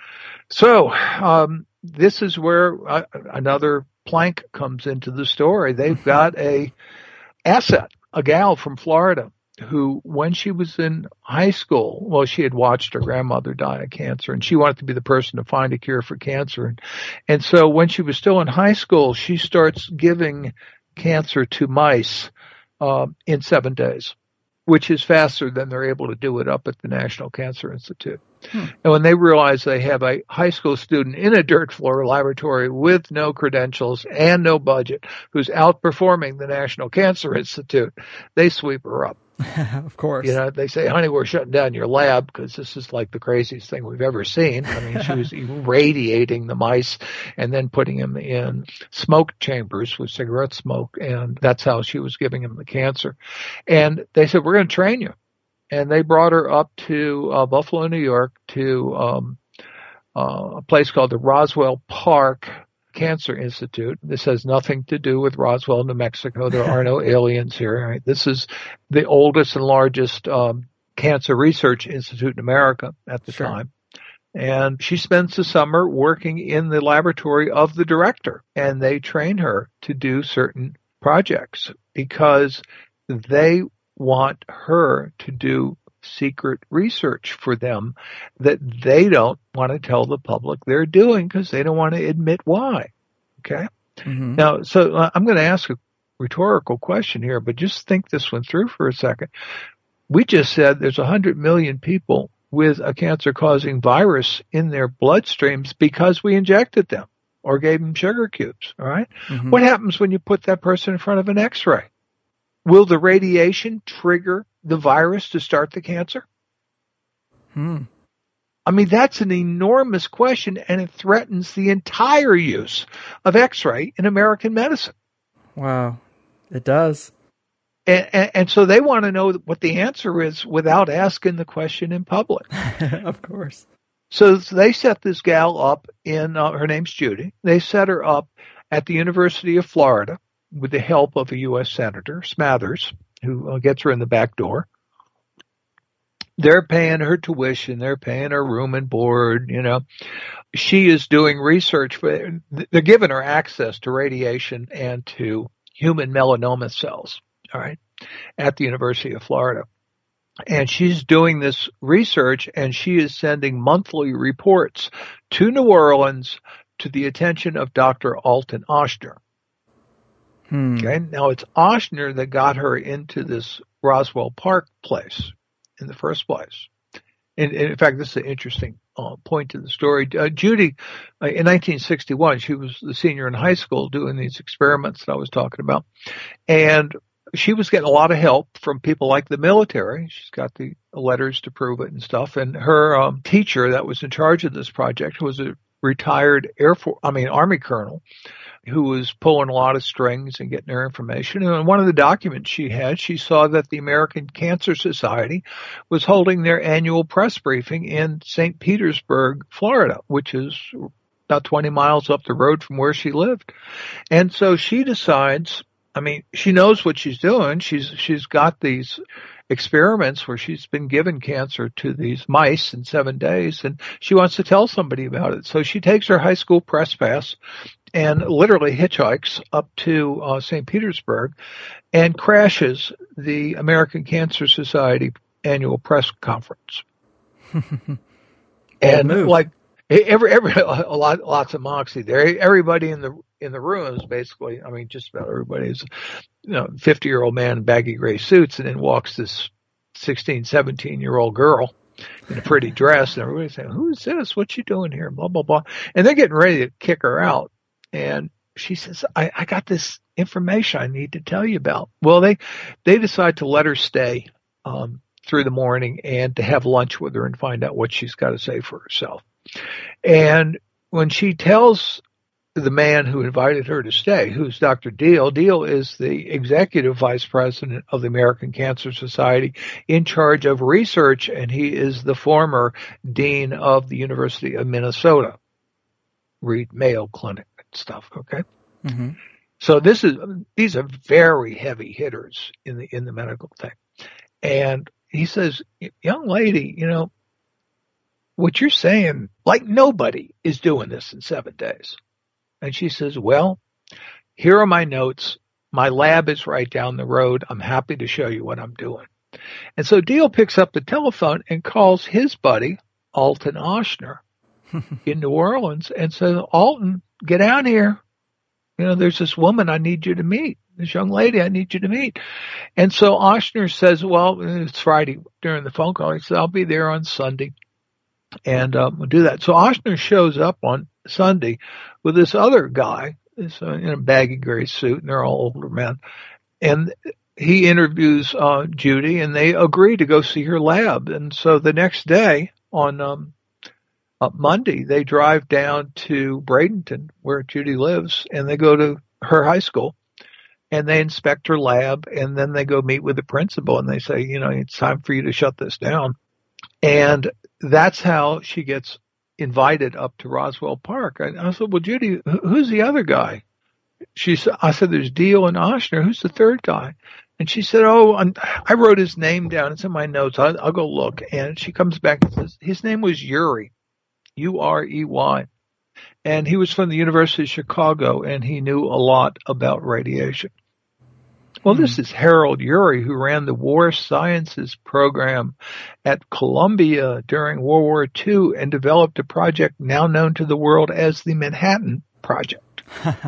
So um, this is where uh, another plank comes into the story. They've got a asset, a gal from Florida, who, when she was in high school, well, she had watched her grandmother die of cancer, and she wanted to be the person to find a cure for cancer. And, and so when she was still in high school, she starts giving cancer to mice uh, in seven days, which is faster than they're able to do it up at the National Cancer Institute. Hmm. And when they realize they have a high school student in a dirt floor laboratory with no credentials and no budget who's outperforming the National Cancer Institute, they sweep her up. Of course. You know, they say, honey, we're shutting down your lab because this is like the craziest thing we've ever seen. I mean, she was irradiating the mice and then putting them in smoke chambers with cigarette smoke. And that's how she was giving them the cancer. And they said, we're going to train you. And they brought her up to uh, Buffalo, New York, to um, uh, a place called the Roswell Park Cancer Institute. This has nothing to do with Roswell, New Mexico. There are no aliens here. Right? This is the oldest and largest um, cancer research institute in America at the sure. time. And she spends the summer working in the laboratory of the director, and they train her to do certain projects because they want her to do secret research for them that they don't want to tell the public they're doing because they don't want to admit why. Okay? Mm-hmm. Now, so uh, I'm going to ask a rhetorical question here, but just think this one through for a second. We just said there's one hundred million people with a cancer-causing virus in their bloodstreams because we injected them or gave them sugar cubes. All right? Mm-hmm. What happens when you put that person in front of an X-ray? Will the radiation trigger the virus to start the cancer? Hmm. I mean, that's an enormous question, and it threatens the entire use of X-ray in American medicine. Wow, it does. And, and, and so they want to know what the answer is without asking the question in public. Of course. So they set this gal up in, uh, her name's Judy. They set her up at the University of Florida with the help of a U S Senator, Smathers, who uh, gets her in the back door. They're paying her tuition. They're paying her room and board, you know. She is doing research. For, they're giving her access to radiation and to human melanoma cells, all right, at the University of Florida. And she's doing this research, and she is sending monthly reports to New Orleans to the attention of Doctor Alton Ochsner. Hmm. Okay. Now it's Ochsner that got her into this Roswell Park place in the first place. And, and in fact, this is an interesting uh, point to the story. Uh, Judy, uh, in nineteen sixty-one, she was the senior in high school doing these experiments that I was talking about. And she was getting a lot of help from people like the military. She's got the letters to prove it and stuff. And her um, teacher that was in charge of this project was a retired Air Force, I mean, Army colonel, who was pulling a lot of strings and getting her information. And in one of the documents she had, she saw that the American Cancer Society was holding their annual press briefing in Saint Petersburg, Florida, which is about twenty miles up the road from where she lived. And so she decides, I mean, she knows what she's doing. She's, she's got these experiments where she's been given cancer to these mice in seven days, and she wants to tell somebody about it. So she takes her high school press pass and literally hitchhikes up to uh, Saint Petersburg and crashes the American Cancer Society annual press conference. And move. like every every a lot lots of moxie there. Everybody in the in the rooms, basically, I mean, just about everybody is, you know, fifty year old man in baggy gray suits, and then walks this sixteen, seventeen year old girl in a pretty dress, and everybody's saying, "Who's this? What's she doing here?" Blah blah blah, and they're getting ready to kick her out, and she says, I, I got this information I need to tell you about. Well, they they decide to let her stay um, through the morning and to have lunch with her and find out what she's got to say for herself. And when she tells the man who invited her to stay, who's Doctor Deal, Deal is the executive vice president of the American Cancer Society in charge of research, and he is the former dean of the University of Minnesota, Reed Mayo Clinic and stuff. Okay. Mm-hmm. So this is, these are very heavy hitters in the, in the medical thing. And he says, young lady, you know, what you're saying, like nobody is doing this in seven days. And she says, well, here are my notes. My lab is right down the road. I'm happy to show you what I'm doing. And so Deal picks up the telephone and calls his buddy, Alton Ochsner, in New Orleans and says, Alton, get out here. You know, there's this woman I need you to meet, this young lady I need you to meet. And so Ochsner says, well, it's Friday during the phone call. He said, I'll be there on Sunday. And um, we'll do that. So Ochsner shows up on Sunday with this other guy this, uh, in a baggy gray suit, and they're all older men. And he interviews uh, Judy, and they agree to go see her lab. And so the next day on um, uh, Monday, they drive down to Bradenton, where Judy lives, and they go to her high school. And they inspect her lab, and then they go meet with the principal, and they say, you know, it's time for you to shut this down. And that's how she gets invited up to Roswell Park. I, I said, well, Judy, who's the other guy? She said, I said, there's Deal and Ochsner. Who's the third guy? And she said, oh, I'm, I wrote his name down. It's in my notes. I'll, I'll go look. And she comes back and says, his name was Urey, U R E Y. And he was from the University of Chicago, and he knew a lot about radiation. Well, this is Harold Urey, who ran the War Sciences program at Columbia during World War Two and developed a project now known to the world as the Manhattan Project.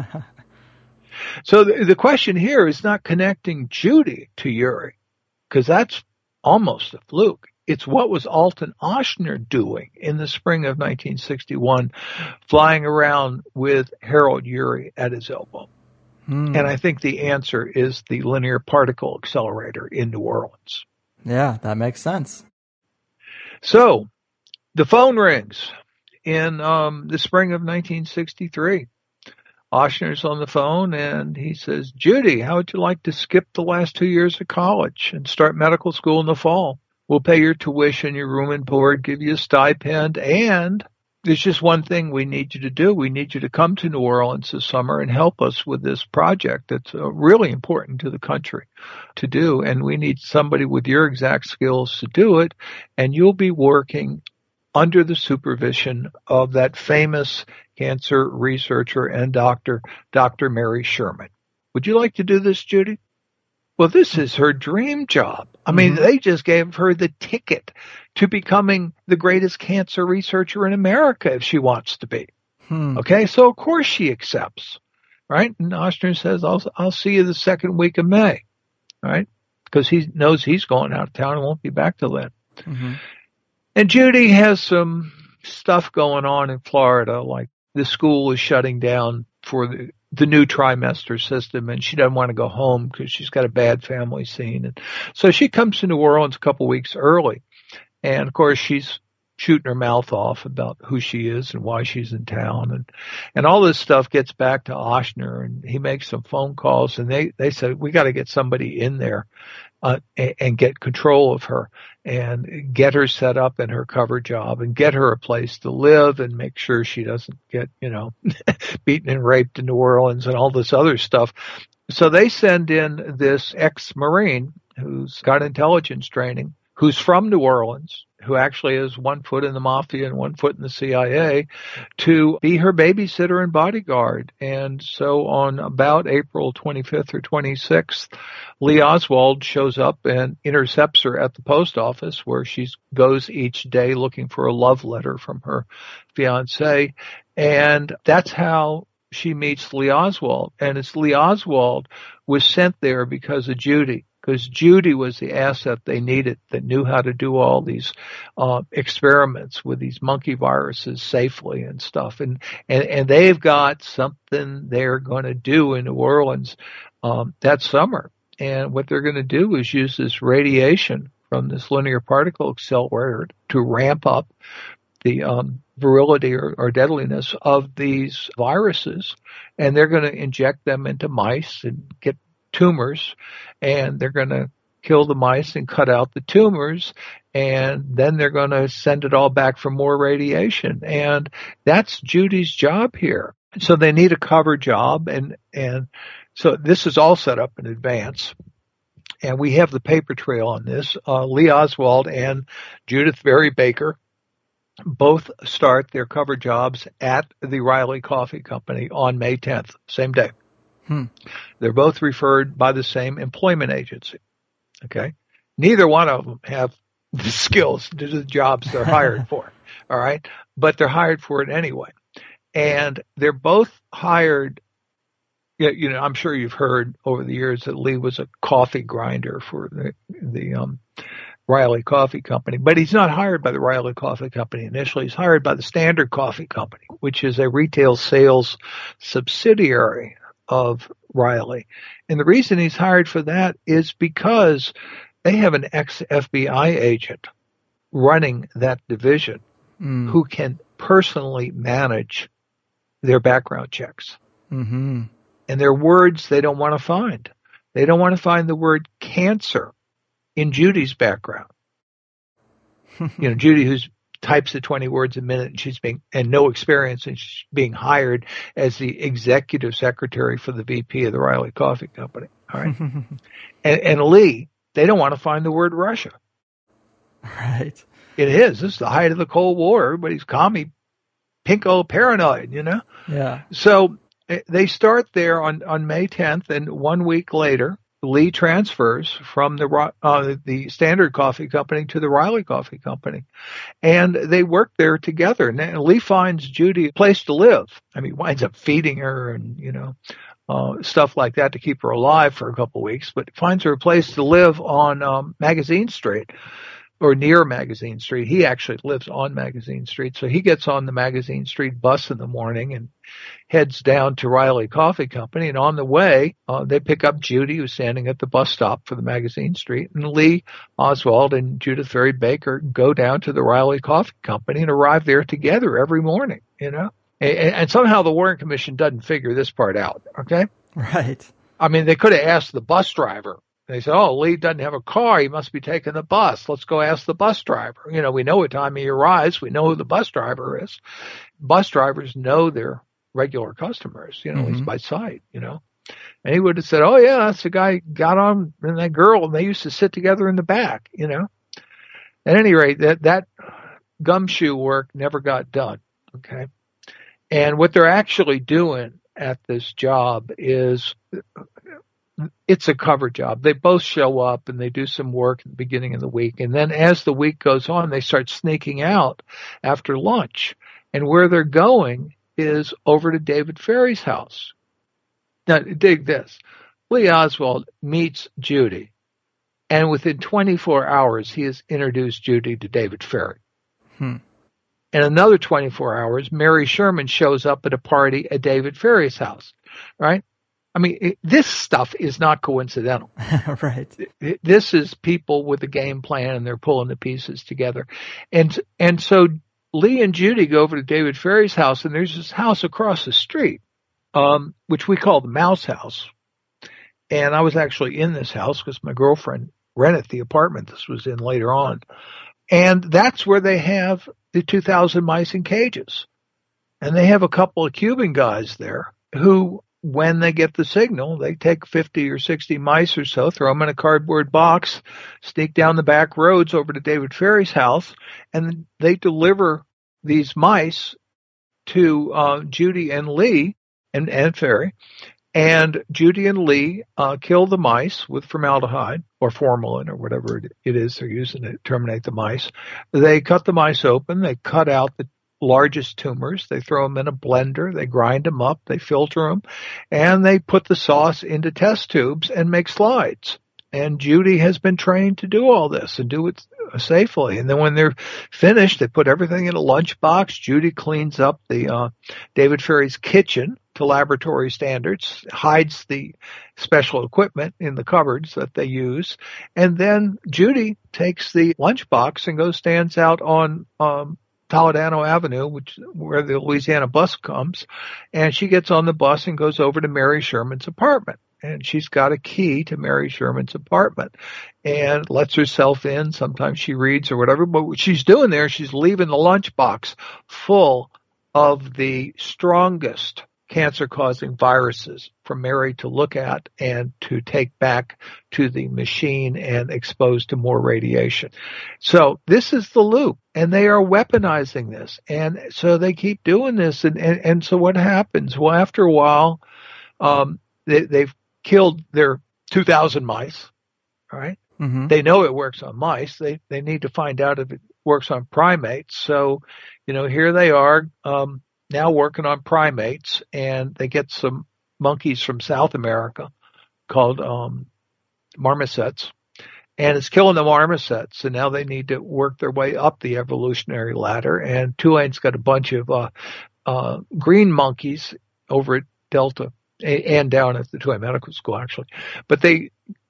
So the, the question here is not connecting Judy to Urey, because that's almost a fluke. It's what was Alton Ochsner doing in the spring of nineteen sixty-one, flying around with Harold Urey at his elbow. Hmm. And I think the answer is the Linear Particle Accelerator in New Orleans. Yeah, that makes sense. So the phone rings in um, the spring of nineteen sixty-three. Ochsner's on the phone, and he says, Judy, how would you like to skip the last two years of college and start medical school in the fall? We'll pay your tuition, your room and board, give you a stipend, and there's just one thing we need you to do. We need you to come to New Orleans this summer and help us with this project that's uh, really important to the country to do, and we need somebody with your exact skills to do it, and you'll be working under the supervision of that famous cancer researcher and doctor, Doctor Mary Sherman. Would you like to do this, Judy? Well, this is her dream job. I mean, mm-hmm. They just gave her the ticket to becoming the greatest cancer researcher in America if she wants to be. Hmm. Okay, so of course she accepts, right? And Ochsner says, I'll, I'll see you the second week of May, right? Because he knows he's going out of town and won't be back till then. Mm-hmm. And Judy has some stuff going on in Florida, like the school is shutting down for the the new trimester system, and she doesn't want to go home because she's got a bad family scene. And so she comes to New Orleans a couple weeks early. And of course she's shooting her mouth off about who she is and why she's in town. And, and all this stuff gets back to Ochsner, and he makes some phone calls, and they, they said, we got to get somebody in there, uh, and, and get control of her and get her set up in her cover job and get her a place to live and make sure she doesn't get, you know, beaten and raped in New Orleans and all this other stuff. So they send in this ex-Marine who's got intelligence training, who's from New Orleans, who actually has one foot in the mafia and one foot in the C I A, to be her babysitter and bodyguard. And so on about April twenty-fifth or twenty-sixth, Lee Oswald shows up and intercepts her at the post office, where she goes each day looking for a love letter from her fiancé. And that's how she meets Lee Oswald. And it's Lee Oswald was sent there because of Judy. Because Judy was the asset they needed that knew how to do all these uh, experiments with these monkey viruses safely and stuff. And, and, and they've got something they're going to do in New Orleans um, that summer. And what they're going to do is use this radiation from this linear particle accelerator to ramp up the um, virility or, or deadliness of these viruses. And they're going to inject them into mice and get tumors, and they're going to kill the mice and cut out the tumors, and then they're going to send it all back for more radiation. And that's Judy's job here. So they need a cover job, and and so this is all set up in advance. And we have the paper trail on this. Uh, Lee Oswald and Judith Berry Baker both start their cover jobs at the Riley Coffee Company on May tenth, same day. Hmm. They're both referred by the same employment agency. Okay. Neither one of them have the skills to do the jobs they're hired for. All right. But they're hired for it anyway. And they're both hired. You know, I'm sure you've heard over the years that Lee was a coffee grinder for the, the, um, Riley Coffee Company, but he's not hired by the Riley Coffee Company initially. He's hired by the Standard Coffee Company, which is a retail sales subsidiary of Riley. And the reason he's hired for that is because they have an ex-F B I agent running that division mm. who can personally manage their background checks. Mm-hmm. And they're words they don't want to find. They don't want to find the word cancer in Judy's background. You know, Judy, who's types of twenty words a minute, and she's being, and no experience, and she's being hired as the executive secretary for the V P of the Riley Coffee Company. All right. and, and Lee, they don't want to find the word Russia. Right. It is. This is the height of the Cold War. Everybody's commie, pinko paranoid, you know? Yeah. So they start there on, on May tenth, and one week later, Lee transfers from the uh, the Standard Coffee Company to the Riley Coffee Company, and they work there together. And Lee finds Judy a place to live. I mean, winds up feeding her and, you know, uh, stuff like that to keep her alive for a couple of weeks, but finds her a place to live on um, Magazine Street, or near Magazine Street. He actually lives on Magazine Street, so he gets on the Magazine Street bus in the morning and heads down to Riley Coffee Company. And on the way, uh, they pick up Judy, who's standing at the bus stop for the Magazine Street. And Lee Oswald and Judith Berry Baker go down to the Riley Coffee Company and arrive there together every morning, you know. And, and somehow the Warren Commission doesn't figure this part out, okay? Right. I mean, they could have asked the bus driver. They said, oh, Lee doesn't have a car. He must be taking the bus. Let's go ask the bus driver. You know, we know what time he arrives. We know who the bus driver is. Bus drivers know their regular customers, you know, mm-hmm. at least by sight, you know. And he would have said, oh, yeah, that's the guy got on and that girl, and they used to sit together in the back, you know. At any rate, that, that gumshoe work never got done, okay. And what they're actually doing at this job is it's a cover job. They both show up and they do some work at the beginning of the week. And then as the week goes on, they start sneaking out after lunch. And where they're going is over to David Ferry's house. Now, dig this. Lee Oswald meets Judy, and within twenty-four hours, he has introduced Judy to David Ferry. Hmm. In another twenty-four hours, Mary Sherman shows up at a party at David Ferry's house, right? I mean, it, this stuff is not coincidental. Right. It, it, this is people with a game plan, and they're pulling the pieces together. And and so Lee and Judy go over to David Ferry's house, and there's this house across the street, um, which we call the Mouse House. And I was actually in this house because my girlfriend rented the apartment this was in later on. And that's where they have the two thousand mice in cages. And they have a couple of Cuban guys there who when they get the signal, they take fifty or sixty mice or so, throw them in a cardboard box, sneak down the back roads over to David Ferry's house, and they deliver these mice to uh, Judy and Lee and, and Ferry. And Judy and Lee uh, kill the mice with formaldehyde or formalin or whatever it, it is they're using to terminate the mice. They cut the mice open. They cut out the largest tumors. They throw them in a blender. They grind them up. They filter them. And they put the sauce into test tubes and make slides. And Judy has been trained to do all this and do it safely. And then when they're finished, they put everything in a lunchbox. Judy cleans up the uh, David Ferry's kitchen to laboratory standards, hides the special equipment in the cupboards that they use. And then Judy takes the lunchbox and goes stands out on um, Toledano Avenue, which where the Louisiana bus comes. And she gets on the bus and goes over to Mary Sherman's apartment. And she's got a key to Mary Sherman's apartment and lets herself in. Sometimes she reads or whatever. But what she's doing there, she's leaving the lunchbox full of the strongest cancer-causing viruses for Mary to look at and to take back to the machine and expose to more radiation. So this is the loop, and they are weaponizing this. And so they keep doing this. And, and, and so what happens? Well, after a while, um, they, they've killed their two thousand mice, all right? Mm-hmm. They know it works on mice. They they need to find out if it works on primates. So, you know, here they are um, now working on primates, and they get some monkeys from South America called um, marmosets, and it's killing the marmosets. And now they need to work their way up the evolutionary ladder. And Tulane's got a bunch of uh, uh, green monkeys over at Delta and down at the Tulane Medical School, actually. But they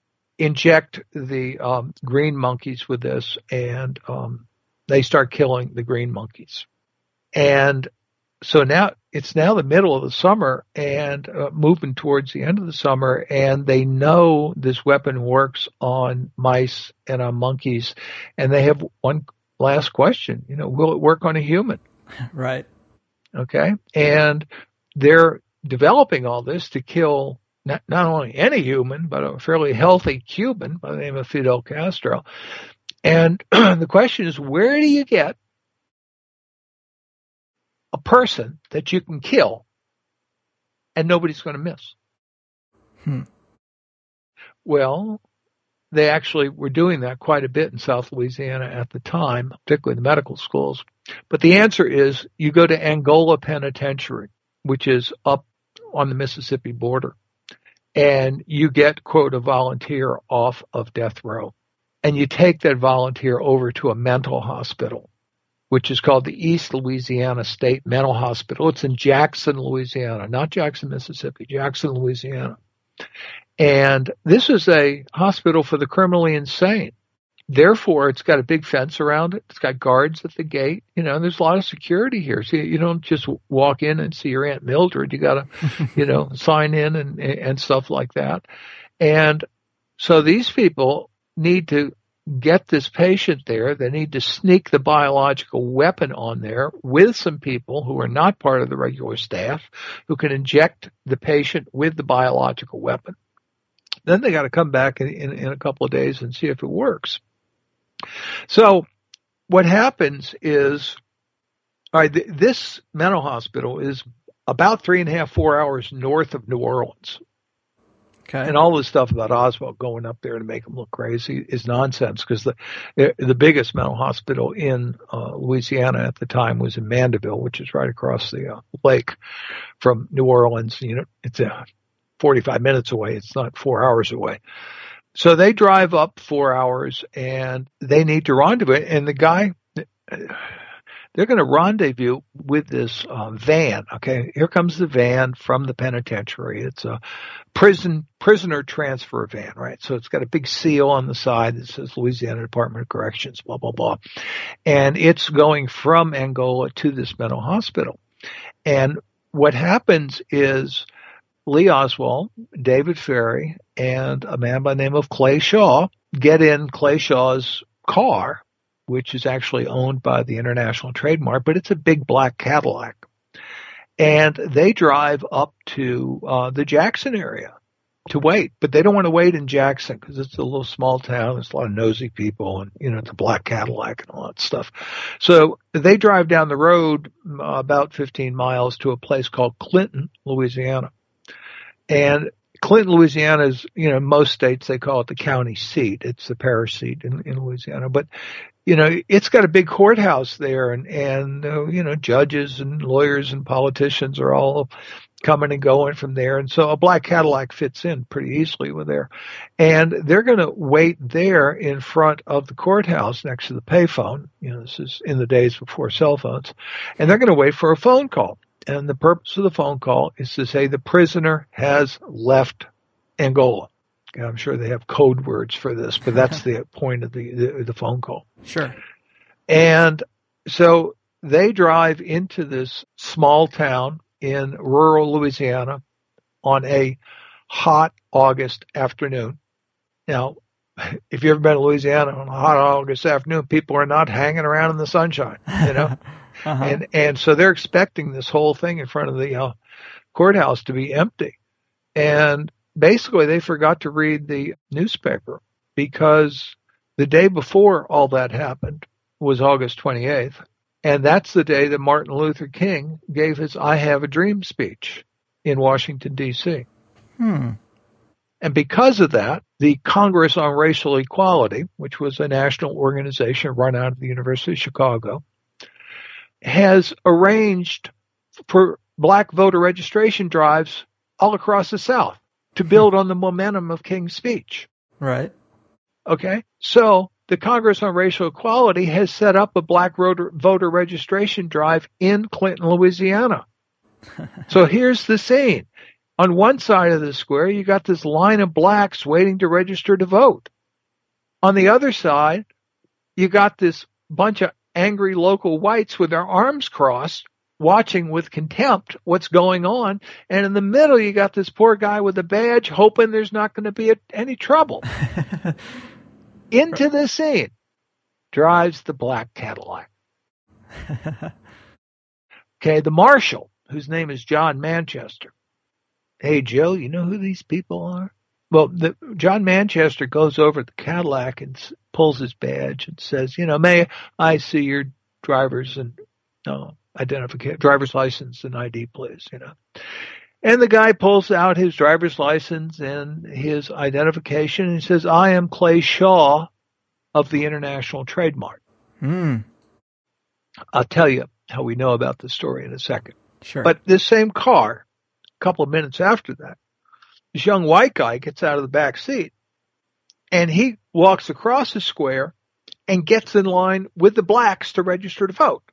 inject the um, green monkeys with this, and um, they start killing the green monkeys. And so now it's now the middle of the summer and uh, moving towards the end of the summer, and they know this weapon works on mice and on monkeys. And they have one last question, you know, will it work on a human? Right. Okay. And they're developing all this to kill not, not only any human, but a fairly healthy Cuban by the name of Fidel Castro. And the question is, where do you get a person that you can kill and nobody's going to miss? Hmm. Well, they actually were doing that quite a bit in South Louisiana at the time, particularly the medical schools. But the answer is you go to Angola Penitentiary, which is up on the Mississippi border, and you get, quote, a volunteer off of death row, and you take that volunteer over to a mental hospital, which is called the East Louisiana State Mental Hospital. It's in Jackson, Louisiana, not Jackson, Mississippi, Jackson, Louisiana. And this is a hospital for the criminally insane. Therefore, it's got a big fence around it. It's got guards at the gate. You know, there's a lot of security here. So you don't just walk in and see your Aunt Mildred. You got to, you know, sign in and, and stuff like that. And so these people need to get this patient there. They need to sneak the biological weapon on there with some people who are not part of the regular staff who can inject the patient with the biological weapon. Then they got to come back in, in, in a couple of days and see if it works. So what happens is, all right, th- this mental hospital is about three and a half, four hours north of New Orleans. Okay. And all this stuff about Oswald going up there to make him look crazy is nonsense, because the the biggest mental hospital in uh, Louisiana at the time was in Mandeville, which is right across the uh, lake from New Orleans. You know, it's uh, forty-five minutes away. It's not four hours away. So they drive up four hours and they need to rendezvous. And the guy, they're going to rendezvous with this uh, van. Okay, here comes the van from the penitentiary. It's a prison prisoner transfer van, right? So it's got a big seal on the side that says Louisiana Department of Corrections, blah, blah, blah. And it's going from Angola to this mental hospital. And what happens is Lee Oswald, David Ferry, and a man by the name of Clay Shaw get in Clay Shaw's car, which is actually owned by the International Trademark, but it's a big black Cadillac. And they drive up to uh, the Jackson area to wait. But they don't want to wait in Jackson because it's a little small town. There's a lot of nosy people and, you know, the black Cadillac and all that stuff. So they drive down the road uh, about fifteen miles to a place called Clinton, Louisiana. And Clinton, Louisiana is, you know, most states, they call it the county seat. It's the parish seat in, in Louisiana. But, you know, it's got a big courthouse there, and, and uh, you know, judges and lawyers and politicians are all coming and going from there. And so a black Cadillac fits in pretty easily with there. And they're going to wait there in front of the courthouse next to the payphone. You know, this is in the days before cell phones. And they're going to wait for a phone call. And the purpose of the phone call is to say the prisoner has left Angola. And I'm sure they have code words for this, but that's the point of the, the, the phone call. Sure. And so they drive into this small town in rural Louisiana on a hot August afternoon. Now, if you've ever been to Louisiana on a hot August afternoon, people are not hanging around in the sunshine, you know? Uh-huh. And and so they're expecting this whole thing in front of the uh, courthouse to be empty. And basically they forgot to read the newspaper because the day before all that happened was August twenty-eighth. And that's the day that Martin Luther King gave his I Have a Dream speech in Washington, D C. Hmm. And because of that, the Congress on Racial Equality, which was a national organization run out of the University of Chicago, has arranged for black voter registration drives all across the South to build on the momentum of King's speech. Right. Okay. So the Congress on Racial Equality has set up a black voter, voter registration drive in Clinton, Louisiana. So here's the scene. On one side of the square, you got this line of blacks waiting to register to vote. On the other side, you got this bunch of angry local whites with their arms crossed, watching with contempt what's going on. And in the middle, you got this poor guy with a badge hoping there's not going to be a, any trouble. Into this scene drives the black Cadillac. Okay, the marshal, whose name is John Manchester. Hey, Joe, you know who these people are? Well, the, John Manchester goes over to the Cadillac and s- pulls his badge and says, you know, may I see your driver's and uh, identification, driver's license and I D, please, you know. And the guy pulls out his driver's license and his identification and he says, I am Clay Shaw of the International Trade Mart. Hmm. I'll tell you how we know about the story in a second. Sure. But this same car, a couple of minutes after that, this young white guy gets out of the back seat and he walks across the square and gets in line with the blacks to register to vote.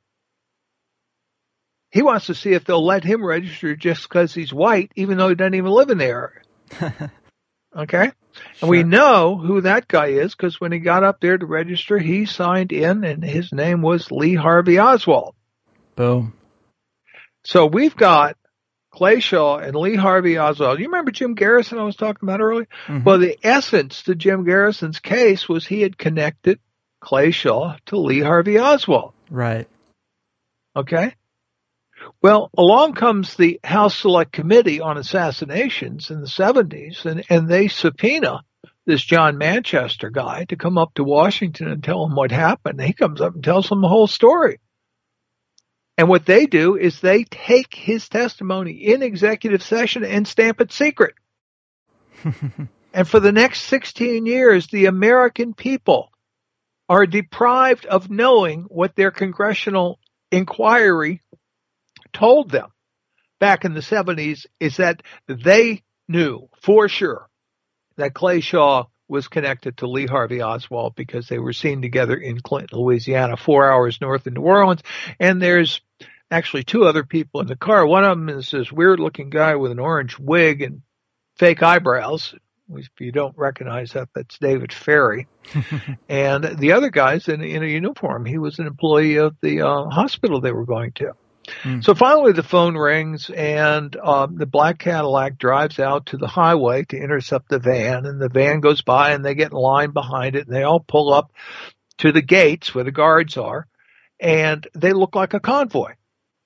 He wants to see if they'll let him register just because he's white, even though he doesn't even live in the area. Okay? Sure. And we know who that guy is because when he got up there to register, he signed in and his name was Lee Harvey Oswald. Boom. So we've got Clay Shaw and Lee Harvey Oswald. You remember Jim Garrison I was talking about earlier? Mm-hmm. Well, the essence to Jim Garrison's case was he had connected Clay Shaw to Lee Harvey Oswald. Right. Okay? Well, along comes the House Select Committee on Assassinations in the seventies, and, and they subpoena this John Manchester guy to come up to Washington and tell him what happened. He comes up and tells them the whole story. And what they do is they take his testimony in executive session and stamp it secret. And for the next sixteen years, the American people are deprived of knowing what their congressional inquiry told them back in the seventies is that they knew for sure that Clay Shaw was connected to Lee Harvey Oswald because they were seen together in Clinton, Louisiana, four hours north of New Orleans. And there's actually two other people in the car. One of them is this weird-looking guy with an orange wig and fake eyebrows. If you don't recognize that, that's David Ferry. And the other guy's in, in a uniform. He was an employee of the uh, hospital they were going to. Mm. So finally the phone rings and um, the black Cadillac drives out to the highway to intercept the van, and the van goes by and they get in line behind it and they all pull up to the gates where the guards are, and they look like a convoy.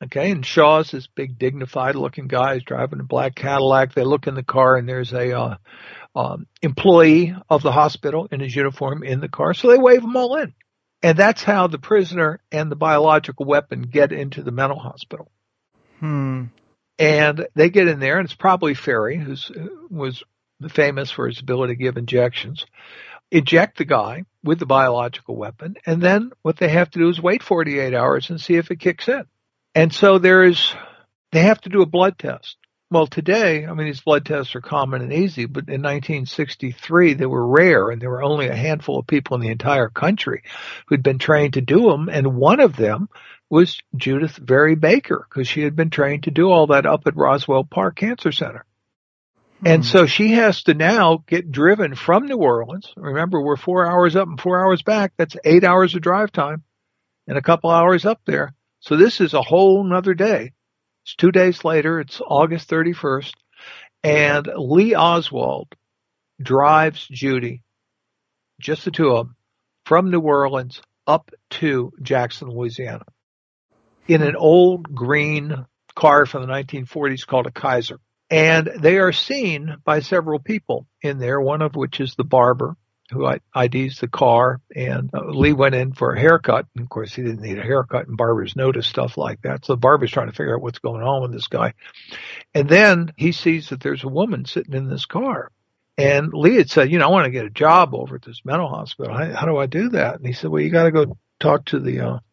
Okay, and Shaw's this big, dignified-looking guy. He's driving a black Cadillac. They look in the car, and there's a uh, um, employee of the hospital in his uniform in the car, so they wave them all in. And that's how the prisoner and the biological weapon get into the mental hospital. Hmm. And they get in there, and it's probably Ferry, who was famous for his ability to give injections, eject the guy with the biological weapon, and then what they have to do is wait forty-eight hours and see if it kicks in. And so there is, they have to do a blood test. Well, today, I mean, these blood tests are common and easy, but in nineteen sixty-three, they were rare, and there were only a handful of people in the entire country who'd been trained to do them, and one of them was Judith Very Baker, because she had been trained to do all that up at Roswell Park Cancer Center. Hmm. And so she has to now get driven from New Orleans. Remember, we're four hours up and four hours back. That's eight hours of drive time and a couple hours up there. So this is a whole nother day. It's two days later. It's August thirty-first. And Lee Oswald drives Judy, just the two of them, from New Orleans up to Jackson, Louisiana, in an old green car from the nineteen forties called a Kaiser. And they are seen by several people in there, one of which is the barber who I Ds the car. And uh, Lee went in for a haircut. And of course, he didn't need a haircut, and barbers notice stuff like that. So the barber's trying to figure out what's going on with this guy. And then he sees that there's a woman sitting in this car. And Lee had said, you know, I want to get a job over at this mental hospital. How, how do I do that? And he said, well, you got to go talk to the uh,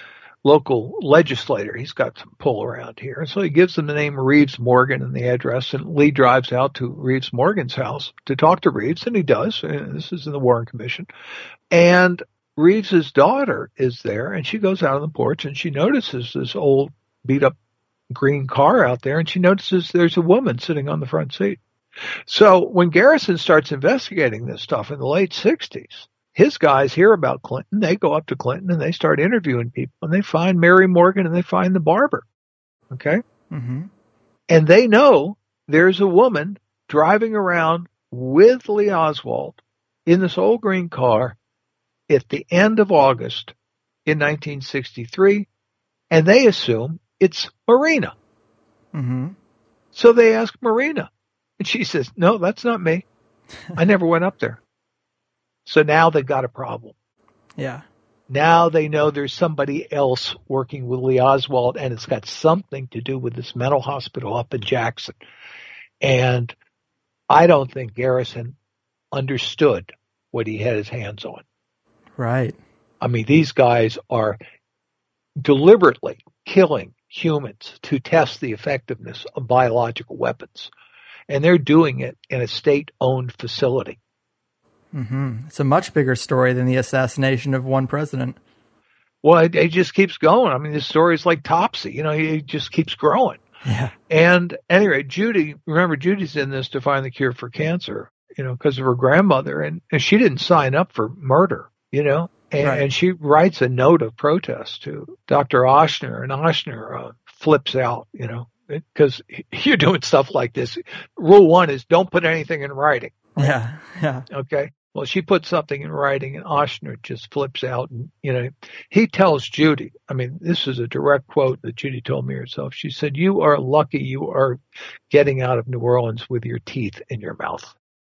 local legislator. He's got some pull around here. So he gives them the name Reeves Morgan and the address, and Lee drives out to Reeves Morgan's house to talk to Reeves, and he does. And this is in the Warren Commission. And Reeves's daughter is there, and she goes out on the porch, and she notices this old beat-up green car out there, and she notices there's a woman sitting on the front seat. So when Garrison starts investigating this stuff in the late sixties, his guys hear about Clinton. They go up to Clinton and they start interviewing people, and they find Mary Morgan and they find the barber. Okay. Mm-hmm. And they know there's a woman driving around with Lee Oswald in this old green car at the end of August in nineteen sixty-three. And they assume it's Marina. Mm-hmm. So they ask Marina, and she says, no, that's not me. I never went up there. So now they've got a problem. Yeah. Now they know there's somebody else working with Lee Oswald, and it's got something to do with this mental hospital up in Jackson. And I don't think Garrison understood what he had his hands on. Right. I mean, these guys are deliberately killing humans to test the effectiveness of biological weapons. And they're doing it in a state-owned facility. Mm-hmm. It's a much bigger story than the assassination of one president. Well, it, it just keeps going. I mean, this story is like Topsy. You know, it just keeps growing. Yeah. And anyway, Judy, remember, Judy's in this to find the cure for cancer, you know, because of her grandmother. And, and she didn't sign up for murder, you know. And, right. and she writes a note of protest to Doctor Oshner, and Oshner uh, flips out, you know, because you're doing stuff like this. Rule one is don't put anything in writing. Right? Yeah, yeah. Okay. Well, she puts something in writing, and Oshner just flips out. And, you know, he tells Judy, I mean, this is a direct quote that Judy told me herself. She said, you are lucky you are getting out of New Orleans with your teeth in your mouth.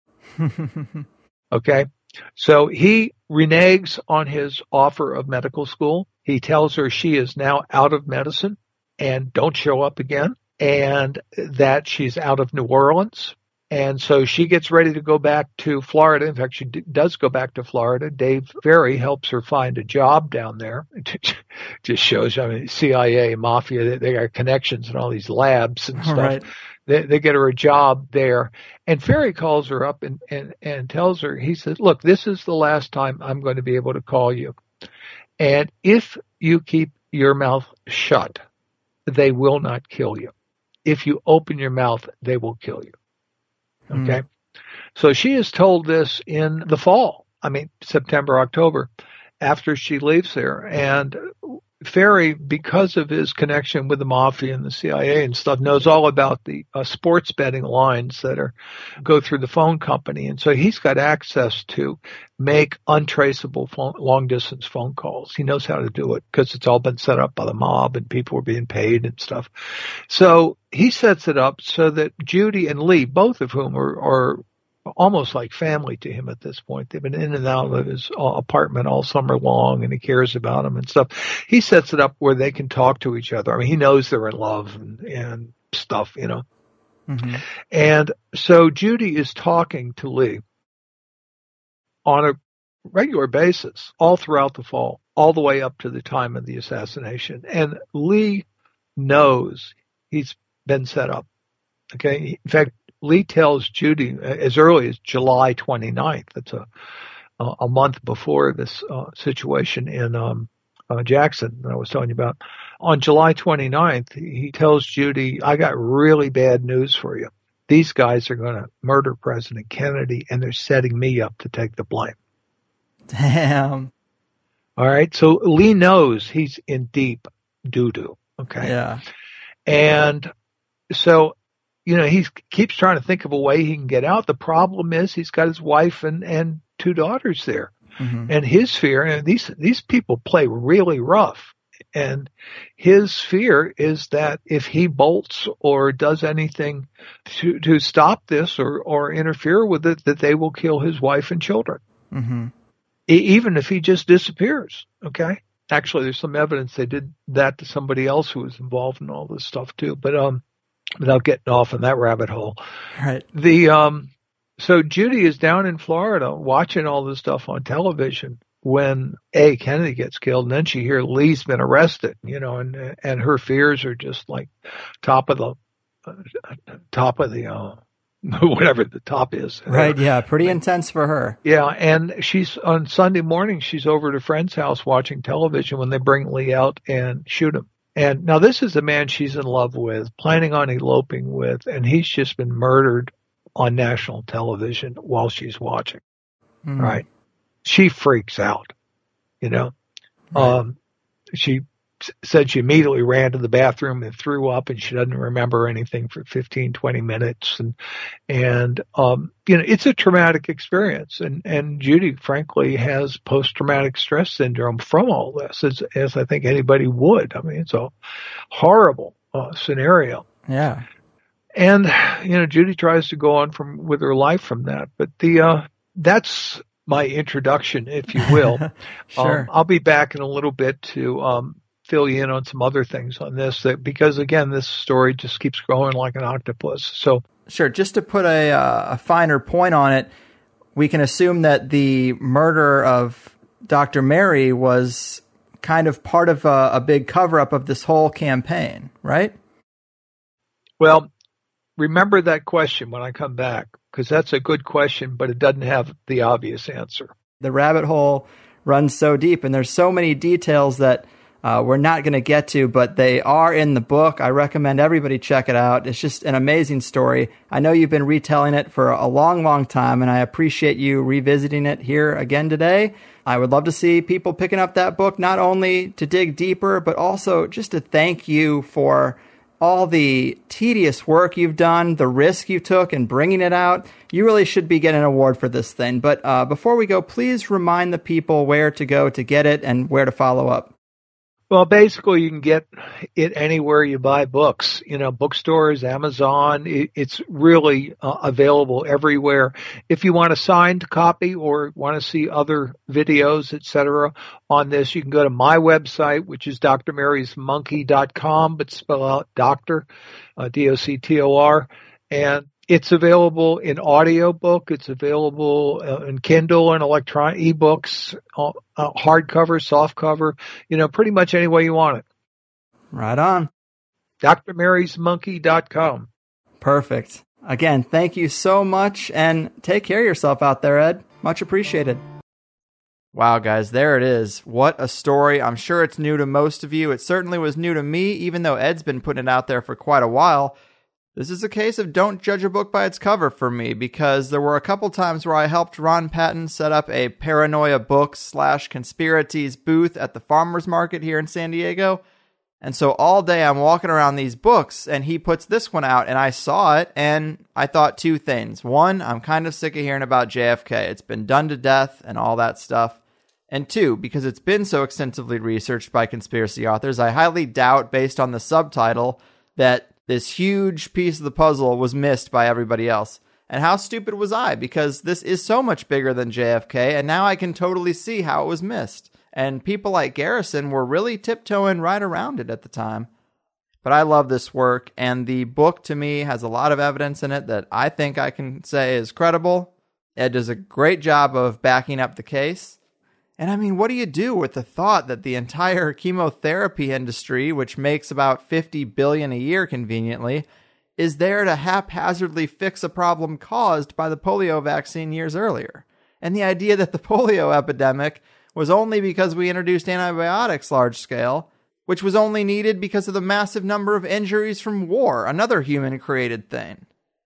Okay. So he reneges on his offer of medical school. He tells her she is now out of medicine and don't show up again, and that she's out of New Orleans. And so she gets ready to go back to Florida. In fact, she d- does go back to Florida. Dave Ferry helps her find a job down there. It just shows, I mean, C I A, mafia, they, they got connections in all these labs and stuff. Right. They, they get her a job there. And Ferry calls her up and, and, and tells her, he says, look, this is the last time I'm going to be able to call you. And if you keep your mouth shut, they will not kill you. If you open your mouth, they will kill you. Okay. Mm. So she is told this in the fall. I mean, September, October, after she leaves there. And Ferry, because of his connection with the mafia and the C I A and stuff, knows all about the uh, sports betting lines that are go through the phone company. And so he's got access to make untraceable phone, long-distance phone calls. He knows how to do it because it's all been set up by the mob and people are being paid and stuff. So he sets it up so that Judy and Lee, both of whom are, are almost like family to him at this point. They've been in and out of his uh, apartment all summer long, and he cares about them and stuff. He sets it up where they can talk to each other. I mean, he knows they're in love and, and stuff, you know. Mm-hmm. And so Judy is talking to Lee on a regular basis all throughout the fall, all the way up to the time of the assassination. And Lee knows he's been set up. Okay. In fact, Lee tells Judy as early as July twenty-ninth. That's a a month before this uh, situation in um, uh, Jackson that I was telling you about. On July twenty-ninth, he tells Judy, I got really bad news for you. These guys are going to murder President Kennedy, and they're setting me up to take the blame. Damn. All right. So Lee knows he's in deep doo-doo. Okay. Yeah. And so, you know, he keeps trying to think of a way he can get out. The problem is he's got his wife and, and two daughters there. Mm-hmm. And his fear, and these, these people play really rough. And his fear is that if he bolts or does anything to, to stop this or, or interfere with it, that they will kill his wife and children. Mm-hmm. E- even if he just disappears. Okay. Actually, there's some evidence they did that to somebody else who was involved in all this stuff too. But, um, without getting off in that rabbit hole. Right. The, um, so Judy is down in Florida watching all this stuff on television when A, Kennedy gets killed, and then she hears Lee's been arrested, you know, and, and her fears are just like top of the, uh, top of the, uh, whatever the top is. Right. Yeah. Pretty intense for her. Yeah. And she's on Sunday morning, she's over at a friend's house watching television when they bring Lee out and shoot him. And now this is a man she's in love with, planning on eloping with, and he's just been murdered on national television while she's watching. Mm. Right. She freaks out, you know. Right. Um, she said she immediately ran to the bathroom and threw up, and she doesn't remember anything for fifteen, twenty minutes. And, and, um, you know, it's a traumatic experience. And, and Judy, frankly, has post-traumatic stress syndrome from all this, as, as I think anybody would. I mean, it's a horrible uh, scenario. Yeah. And, you know, Judy tries to go on from with her life from that. But the, uh, that's my introduction, if you will. Sure. Um, I'll be back in a little bit to, um, fill you in on some other things on this, that because again, this story just keeps growing like an octopus. So sure. Just to put a, uh, a finer point on it, we can assume that the murder of Doctor Mary was kind of part of a, a big cover up of this whole campaign, right? Well, remember that question when I come back, because that's a good question, but it doesn't have the obvious answer. The rabbit hole runs so deep, and there's so many details that Uh, we're not going to get to, but they are in the book. I recommend everybody check it out. It's just an amazing story. I know you've been retelling it for a long, long time, and I appreciate you revisiting it here again today. I would love to see people picking up that book, not only to dig deeper, but also just to thank you for all the tedious work you've done, the risk you took in bringing it out. You really should be getting an award for this thing. But uh, before we go, please remind the people where to go to get it and where to follow up. Well, basically, you can get it anywhere you buy books, you know, bookstores, Amazon. It, it's really uh, available everywhere. If you want a signed copy or want to see other videos, et cetera, on this, you can go to my website, which is d r marys monkey dot com, but spell out doctor, uh, D O C T O R. And it's available in audiobook. It's available uh, in Kindle and electronic ebooks, uh, uh, hardcover, softcover, you know, pretty much any way you want it. Right on. d r marys monkey dot com. Perfect. Again, thank you so much, and take care of yourself out there, Ed. Much appreciated. Wow, guys, there it is. What a story. I'm sure it's new to most of you. It certainly was new to me, even though Ed's been putting it out there for quite a while. This is a case of don't judge a book by its cover for me, because there were a couple times where I helped Ron Patton set up a Paranoia Books slash Conspiracies booth at the farmer's market here in San Diego. And so all day I'm walking around these books, and he puts this one out, and I saw it, and I thought two things. One, I'm kind of sick of hearing about J F K. It's been done to death and all that stuff. And two, because it's been so extensively researched by conspiracy authors, I highly doubt, based on the subtitle, that this huge piece of the puzzle was missed by everybody else. And how stupid was I? Because this is so much bigger than J F K, and now I can totally see how it was missed. And people like Garrison were really tiptoeing right around it at the time. But I love this work, and the book to me has a lot of evidence in it that I think I can say is credible. Ed does a great job of backing up the case. And I mean, what do you do with the thought that the entire chemotherapy industry, which makes about fifty billion dollars a year conveniently, is there to haphazardly fix a problem caused by the polio vaccine years earlier? And the idea that the polio epidemic was only because we introduced antibiotics large scale, which was only needed because of the massive number of injuries from war, another human-created thing.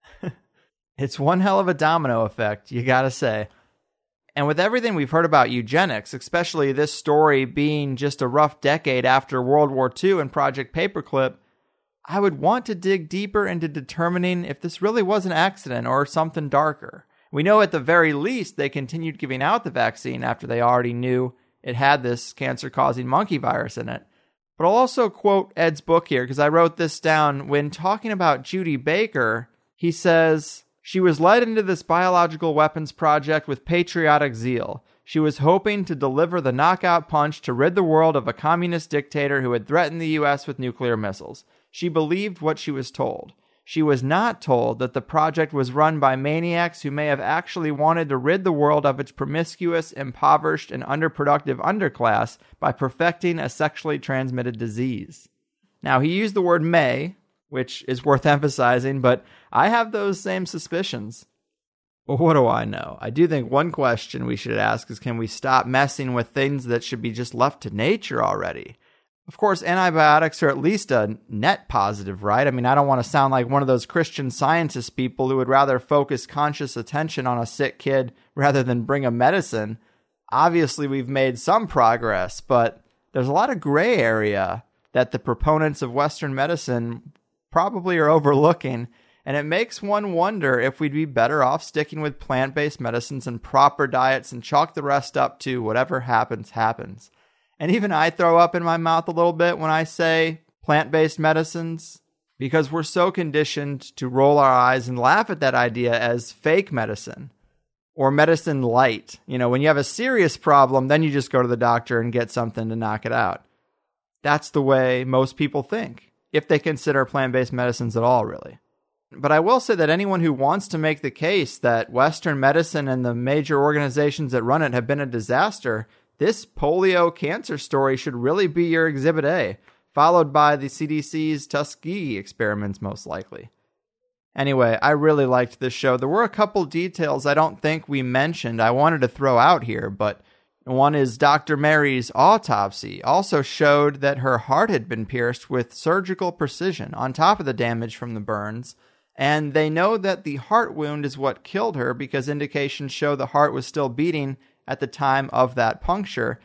It's one hell of a domino effect, you gotta say. And with everything we've heard about eugenics, especially this story being just a rough decade after World War Two and Project Paperclip, I would want to dig deeper into determining if this really was an accident or something darker. We know at the very least they continued giving out the vaccine after they already knew it had this cancer-causing monkey virus in it. But I'll also quote Ed's book here, because I wrote this down. When talking about Judy Baker, he says, "She was led into this biological weapons project with patriotic zeal. She was hoping to deliver the knockout punch to rid the world of a communist dictator who had threatened the U S with nuclear missiles. She believed what she was told. She was not told that the project was run by maniacs who may have actually wanted to rid the world of its promiscuous, impoverished, and underproductive underclass by perfecting a sexually transmitted disease." Now, he used the word may, which is worth emphasizing, but I have those same suspicions. Well, what do I know? I do think one question we should ask is, can we stop messing with things that should be just left to nature already? Of course, antibiotics are at least a net positive, right? I mean, I don't want to sound like one of those Christian Scientist people who would rather focus conscious attention on a sick kid rather than bring a medicine. Obviously, we've made some progress, but there's a lot of gray area that the proponents of Western medicine probably are overlooking, and it makes one wonder if we'd be better off sticking with plant-based medicines and proper diets and chalk the rest up to whatever happens, happens. And even I throw up in my mouth a little bit when I say plant-based medicines, because we're so conditioned to roll our eyes and laugh at that idea as fake medicine or medicine light. You know, when you have a serious problem, then you just go to the doctor and get something to knock it out. That's the way most people think, if they consider plant-based medicines at all, really. But I will say that anyone who wants to make the case that Western medicine and the major organizations that run it have been a disaster, this polio cancer story should really be your Exhibit A, followed by the C D C's Tuskegee experiments, most likely. Anyway, I really liked this show. There were a couple details I don't think we mentioned I wanted to throw out here, but one is Doctor Mary's autopsy also showed that her heart had been pierced with surgical precision on top of the damage from the burns, and they know that the heart wound is what killed her because indications show the heart was still beating at the time of that puncture.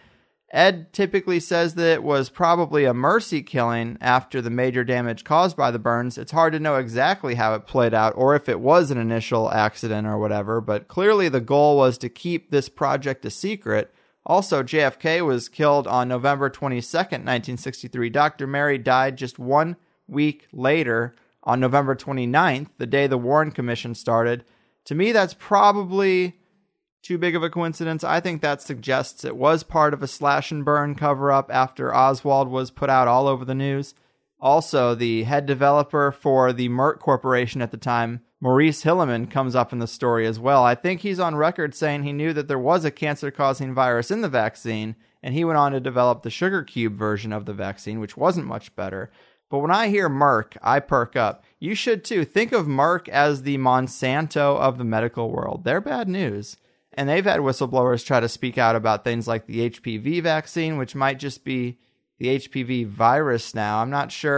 Ed typically says that it was probably a mercy killing after the major damage caused by the burns. It's hard to know exactly how it played out or if it was an initial accident or whatever, but clearly the goal was to keep this project a secret. Also, J F K was killed on November twenty-second, nineteen sixty-three. Doctor Mary died just one week later on November twenty-ninth, the day the Warren Commission started. To me, that's probably too big of a coincidence. I think that suggests it was part of a slash and burn cover-up after Oswald was put out all over the news. Also, the head developer for the Merck Corporation at the time, Maurice Hilleman, comes up in the story as well. I think he's on record saying he knew that there was a cancer-causing virus in the vaccine, and he went on to develop the sugar cube version of the vaccine, which wasn't much better. But when I hear Merck, I perk up. You should too. Think of Merck as the Monsanto of the medical world. They're bad news. And they've had whistleblowers try to speak out about things like the H P V vaccine, which might just be the H P V virus now. I'm not sure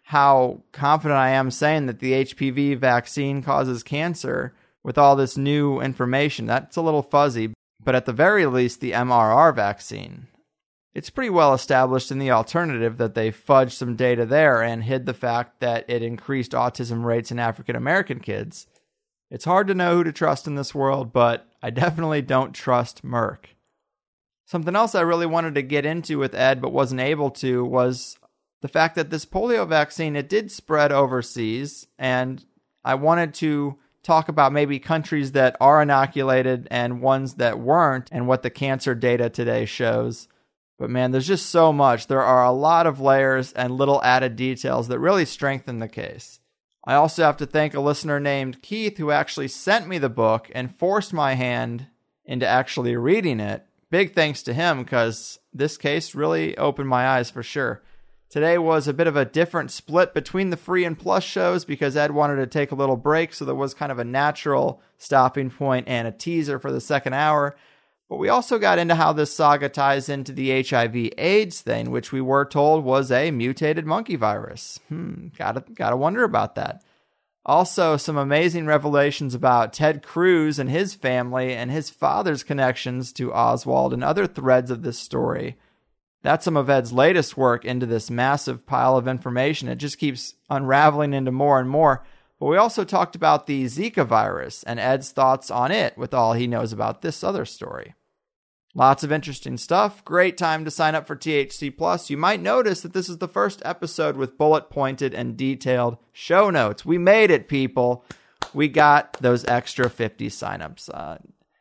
how confident I am saying that the H P V vaccine causes cancer with all this new information. That's a little fuzzy, but at the very least, the M R R vaccine. It's pretty well established in the alternative that they fudged some data there and hid the fact that it increased autism rates in African American kids. It's hard to know who to trust in this world, but I definitely don't trust Merck. Something else I really wanted to get into with Ed but wasn't able to was the fact that this polio vaccine, it did spread overseas, and I wanted to talk about maybe countries that are inoculated and ones that weren't and what the cancer data today shows. But man, there's just so much. There are a lot of layers and little added details that really strengthen the case. I also have to thank a listener named Keith who actually sent me the book and forced my hand into actually reading it. Big thanks to him, because this case really opened my eyes for sure. Today was a bit of a different split between the free and plus shows because Ed wanted to take a little break, so there was kind of a natural stopping point and a teaser for the second hour. But we also got into how this saga ties into the H I V AIDS thing, which we were told was a mutated monkey virus. Hmm, gotta, gotta wonder about that. Also, some amazing revelations about Ted Cruz and his family and his father's connections to Oswald and other threads of this story. That's some of Ed's latest work into this massive pile of information. It just keeps unraveling into more and more. But we also talked about the Zika virus and Ed's thoughts on it with all he knows about this other story. Lots of interesting stuff. Great time to sign up for T H C Plus. You might notice that this is the first episode with bullet-pointed and detailed show notes. We made it, people. We got those extra fifty signups. Uh,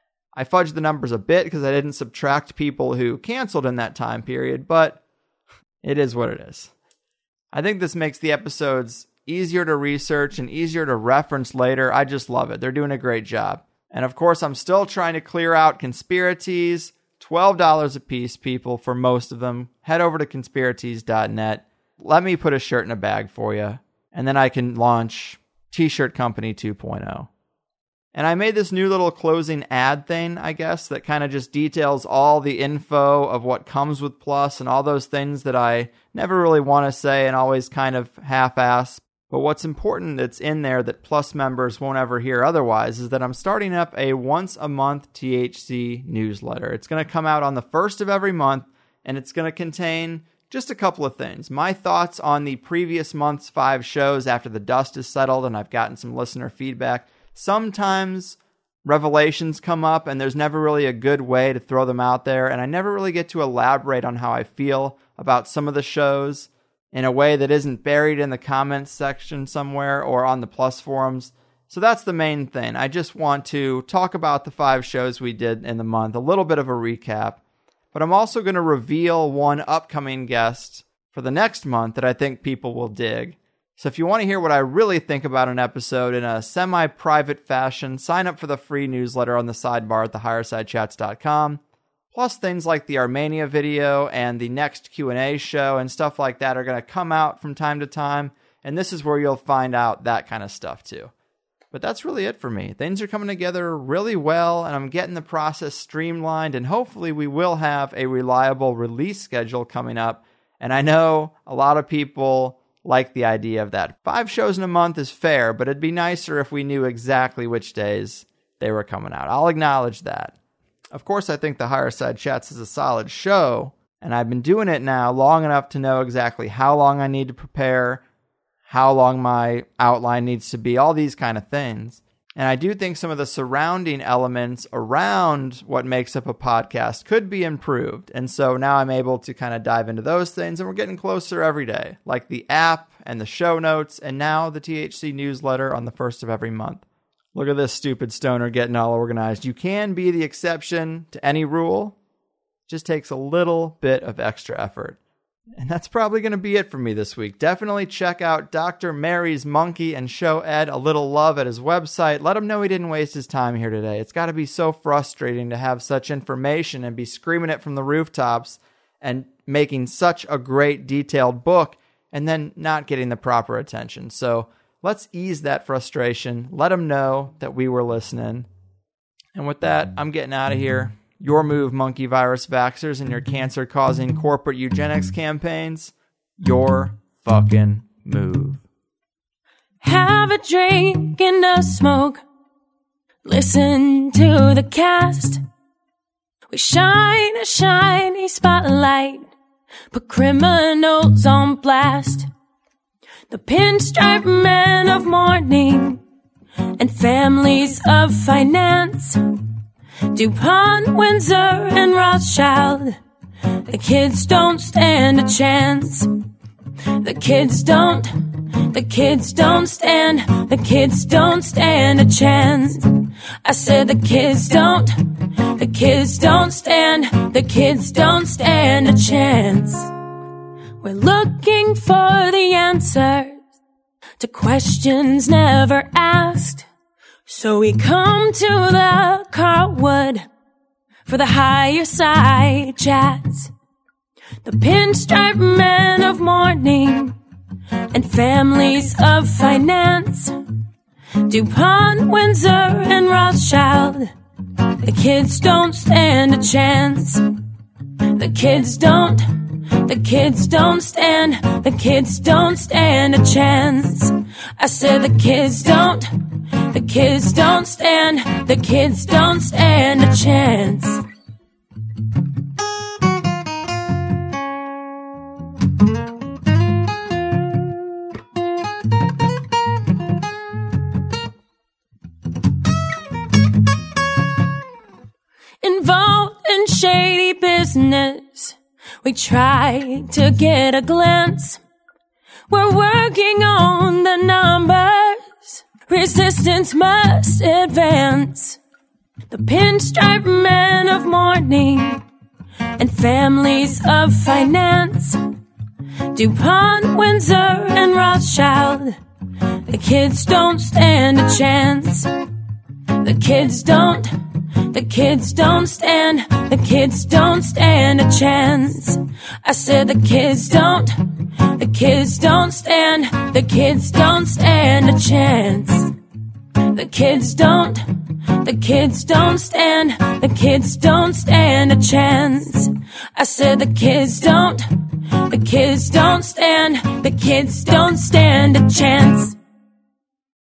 I fudged the numbers a bit because I didn't subtract people who canceled in that time period, but it is what it is. I think this makes the episodes easier to research and easier to reference later. I just love it. They're doing a great job. And of course, I'm still trying to clear out conspiracies. twelve dollars a piece, people, for most of them. Head over to conspiracies dot net. Let me put a shirt in a bag for you, and then I can launch T-Shirt Company two point oh. And I made this new little closing ad thing, I guess, that kind of just details all the info of what comes with Plus and all those things that I never really want to say and always kind of half-ass. But what's important that's in there that Plus members won't ever hear otherwise is that I'm starting up a once-a-month T H C newsletter. It's going to come out on the first of every month, and it's going to contain just a couple of things. My thoughts on the previous month's five shows after the dust is settled, and I've gotten some listener feedback. Sometimes revelations come up, and there's never really a good way to throw them out there, and I never really get to elaborate on how I feel about some of the shows in a way that isn't buried in the comments section somewhere or on the Plus forums. So that's the main thing. I just want to talk about the five shows we did in the month, a little bit of a recap. But I'm also going to reveal one upcoming guest for the next month that I think people will dig. So if you want to hear what I really think about an episode in a semi-private fashion, sign up for the free newsletter on the sidebar at the higher side chats dot com. Plus things like the Armenia video and the next Q and A show and stuff like that are going to come out from time to time. And this is where you'll find out that kind of stuff too. But that's really it for me. Things are coming together really well, and I'm getting the process streamlined, and hopefully we will have a reliable release schedule coming up. And I know a lot of people like the idea of that. Five shows in a month is fair, but it'd be nicer if we knew exactly which days they were coming out. I'll acknowledge that. Of course, I think the Higher Side Chats is a solid show, and I've been doing it now long enough to know exactly how long I need to prepare, how long my outline needs to be, all these kind of things. And I do think some of the surrounding elements around what makes up a podcast could be improved. And so now I'm able to kind of dive into those things, and we're getting closer every day, like the app and the show notes, and now the T H C newsletter on the first of every month. Look at this stupid stoner getting all organized. You can be the exception to any rule. It just takes a little bit of extra effort. And that's probably going to be it for me this week. Definitely check out Doctor Mary's Monkey and show Ed a little love at his website. Let him know he didn't waste his time here today. It's got to be so frustrating to have such information and be screaming it from the rooftops and making such a great detailed book and then not getting the proper attention. So let's ease that frustration. Let him know that we were listening. And with that, I'm getting out of here. Your move, monkey virus vaxxers, and your cancer-causing corporate eugenics campaigns. Your fucking move. move. Have a drink and a smoke. Listen to the cast. We shine a shiny spotlight, put criminals on blast. The pinstripe men of mourning and families of finance, DuPont, Windsor, and Rothschild. The kids don't stand a chance. The kids don't, the kids don't stand, the kids don't stand a chance. I said the kids don't, the kids don't stand, the kids don't stand a chance. We're looking for the answers to questions never asked. So we come to the Carlwood for the higher side chats. The pinstripe men of mourning and families of finance, DuPont, Windsor, and Rothschild. The kids don't stand a chance. The kids don't, the kids don't stand, the kids don't stand a chance. I said the kids don't, the kids don't stand, the kids don't stand a chance. Involved in shady business, we try to get a glance. We're working on the numbers, resistance must advance. The pinstripe men of mourning and families of finance, DuPont, Windsor, and Rothschild. The kids don't stand a chance. The kids don't, the kids don't stand, the kids don't stand a chance. I said the kids don't, the kids don't stand, the kids don't stand a chance. The kids don't, the kids don't stand, the kids don't stand a chance. I said the kids don't, the kids don't stand, the kids don't stand a chance.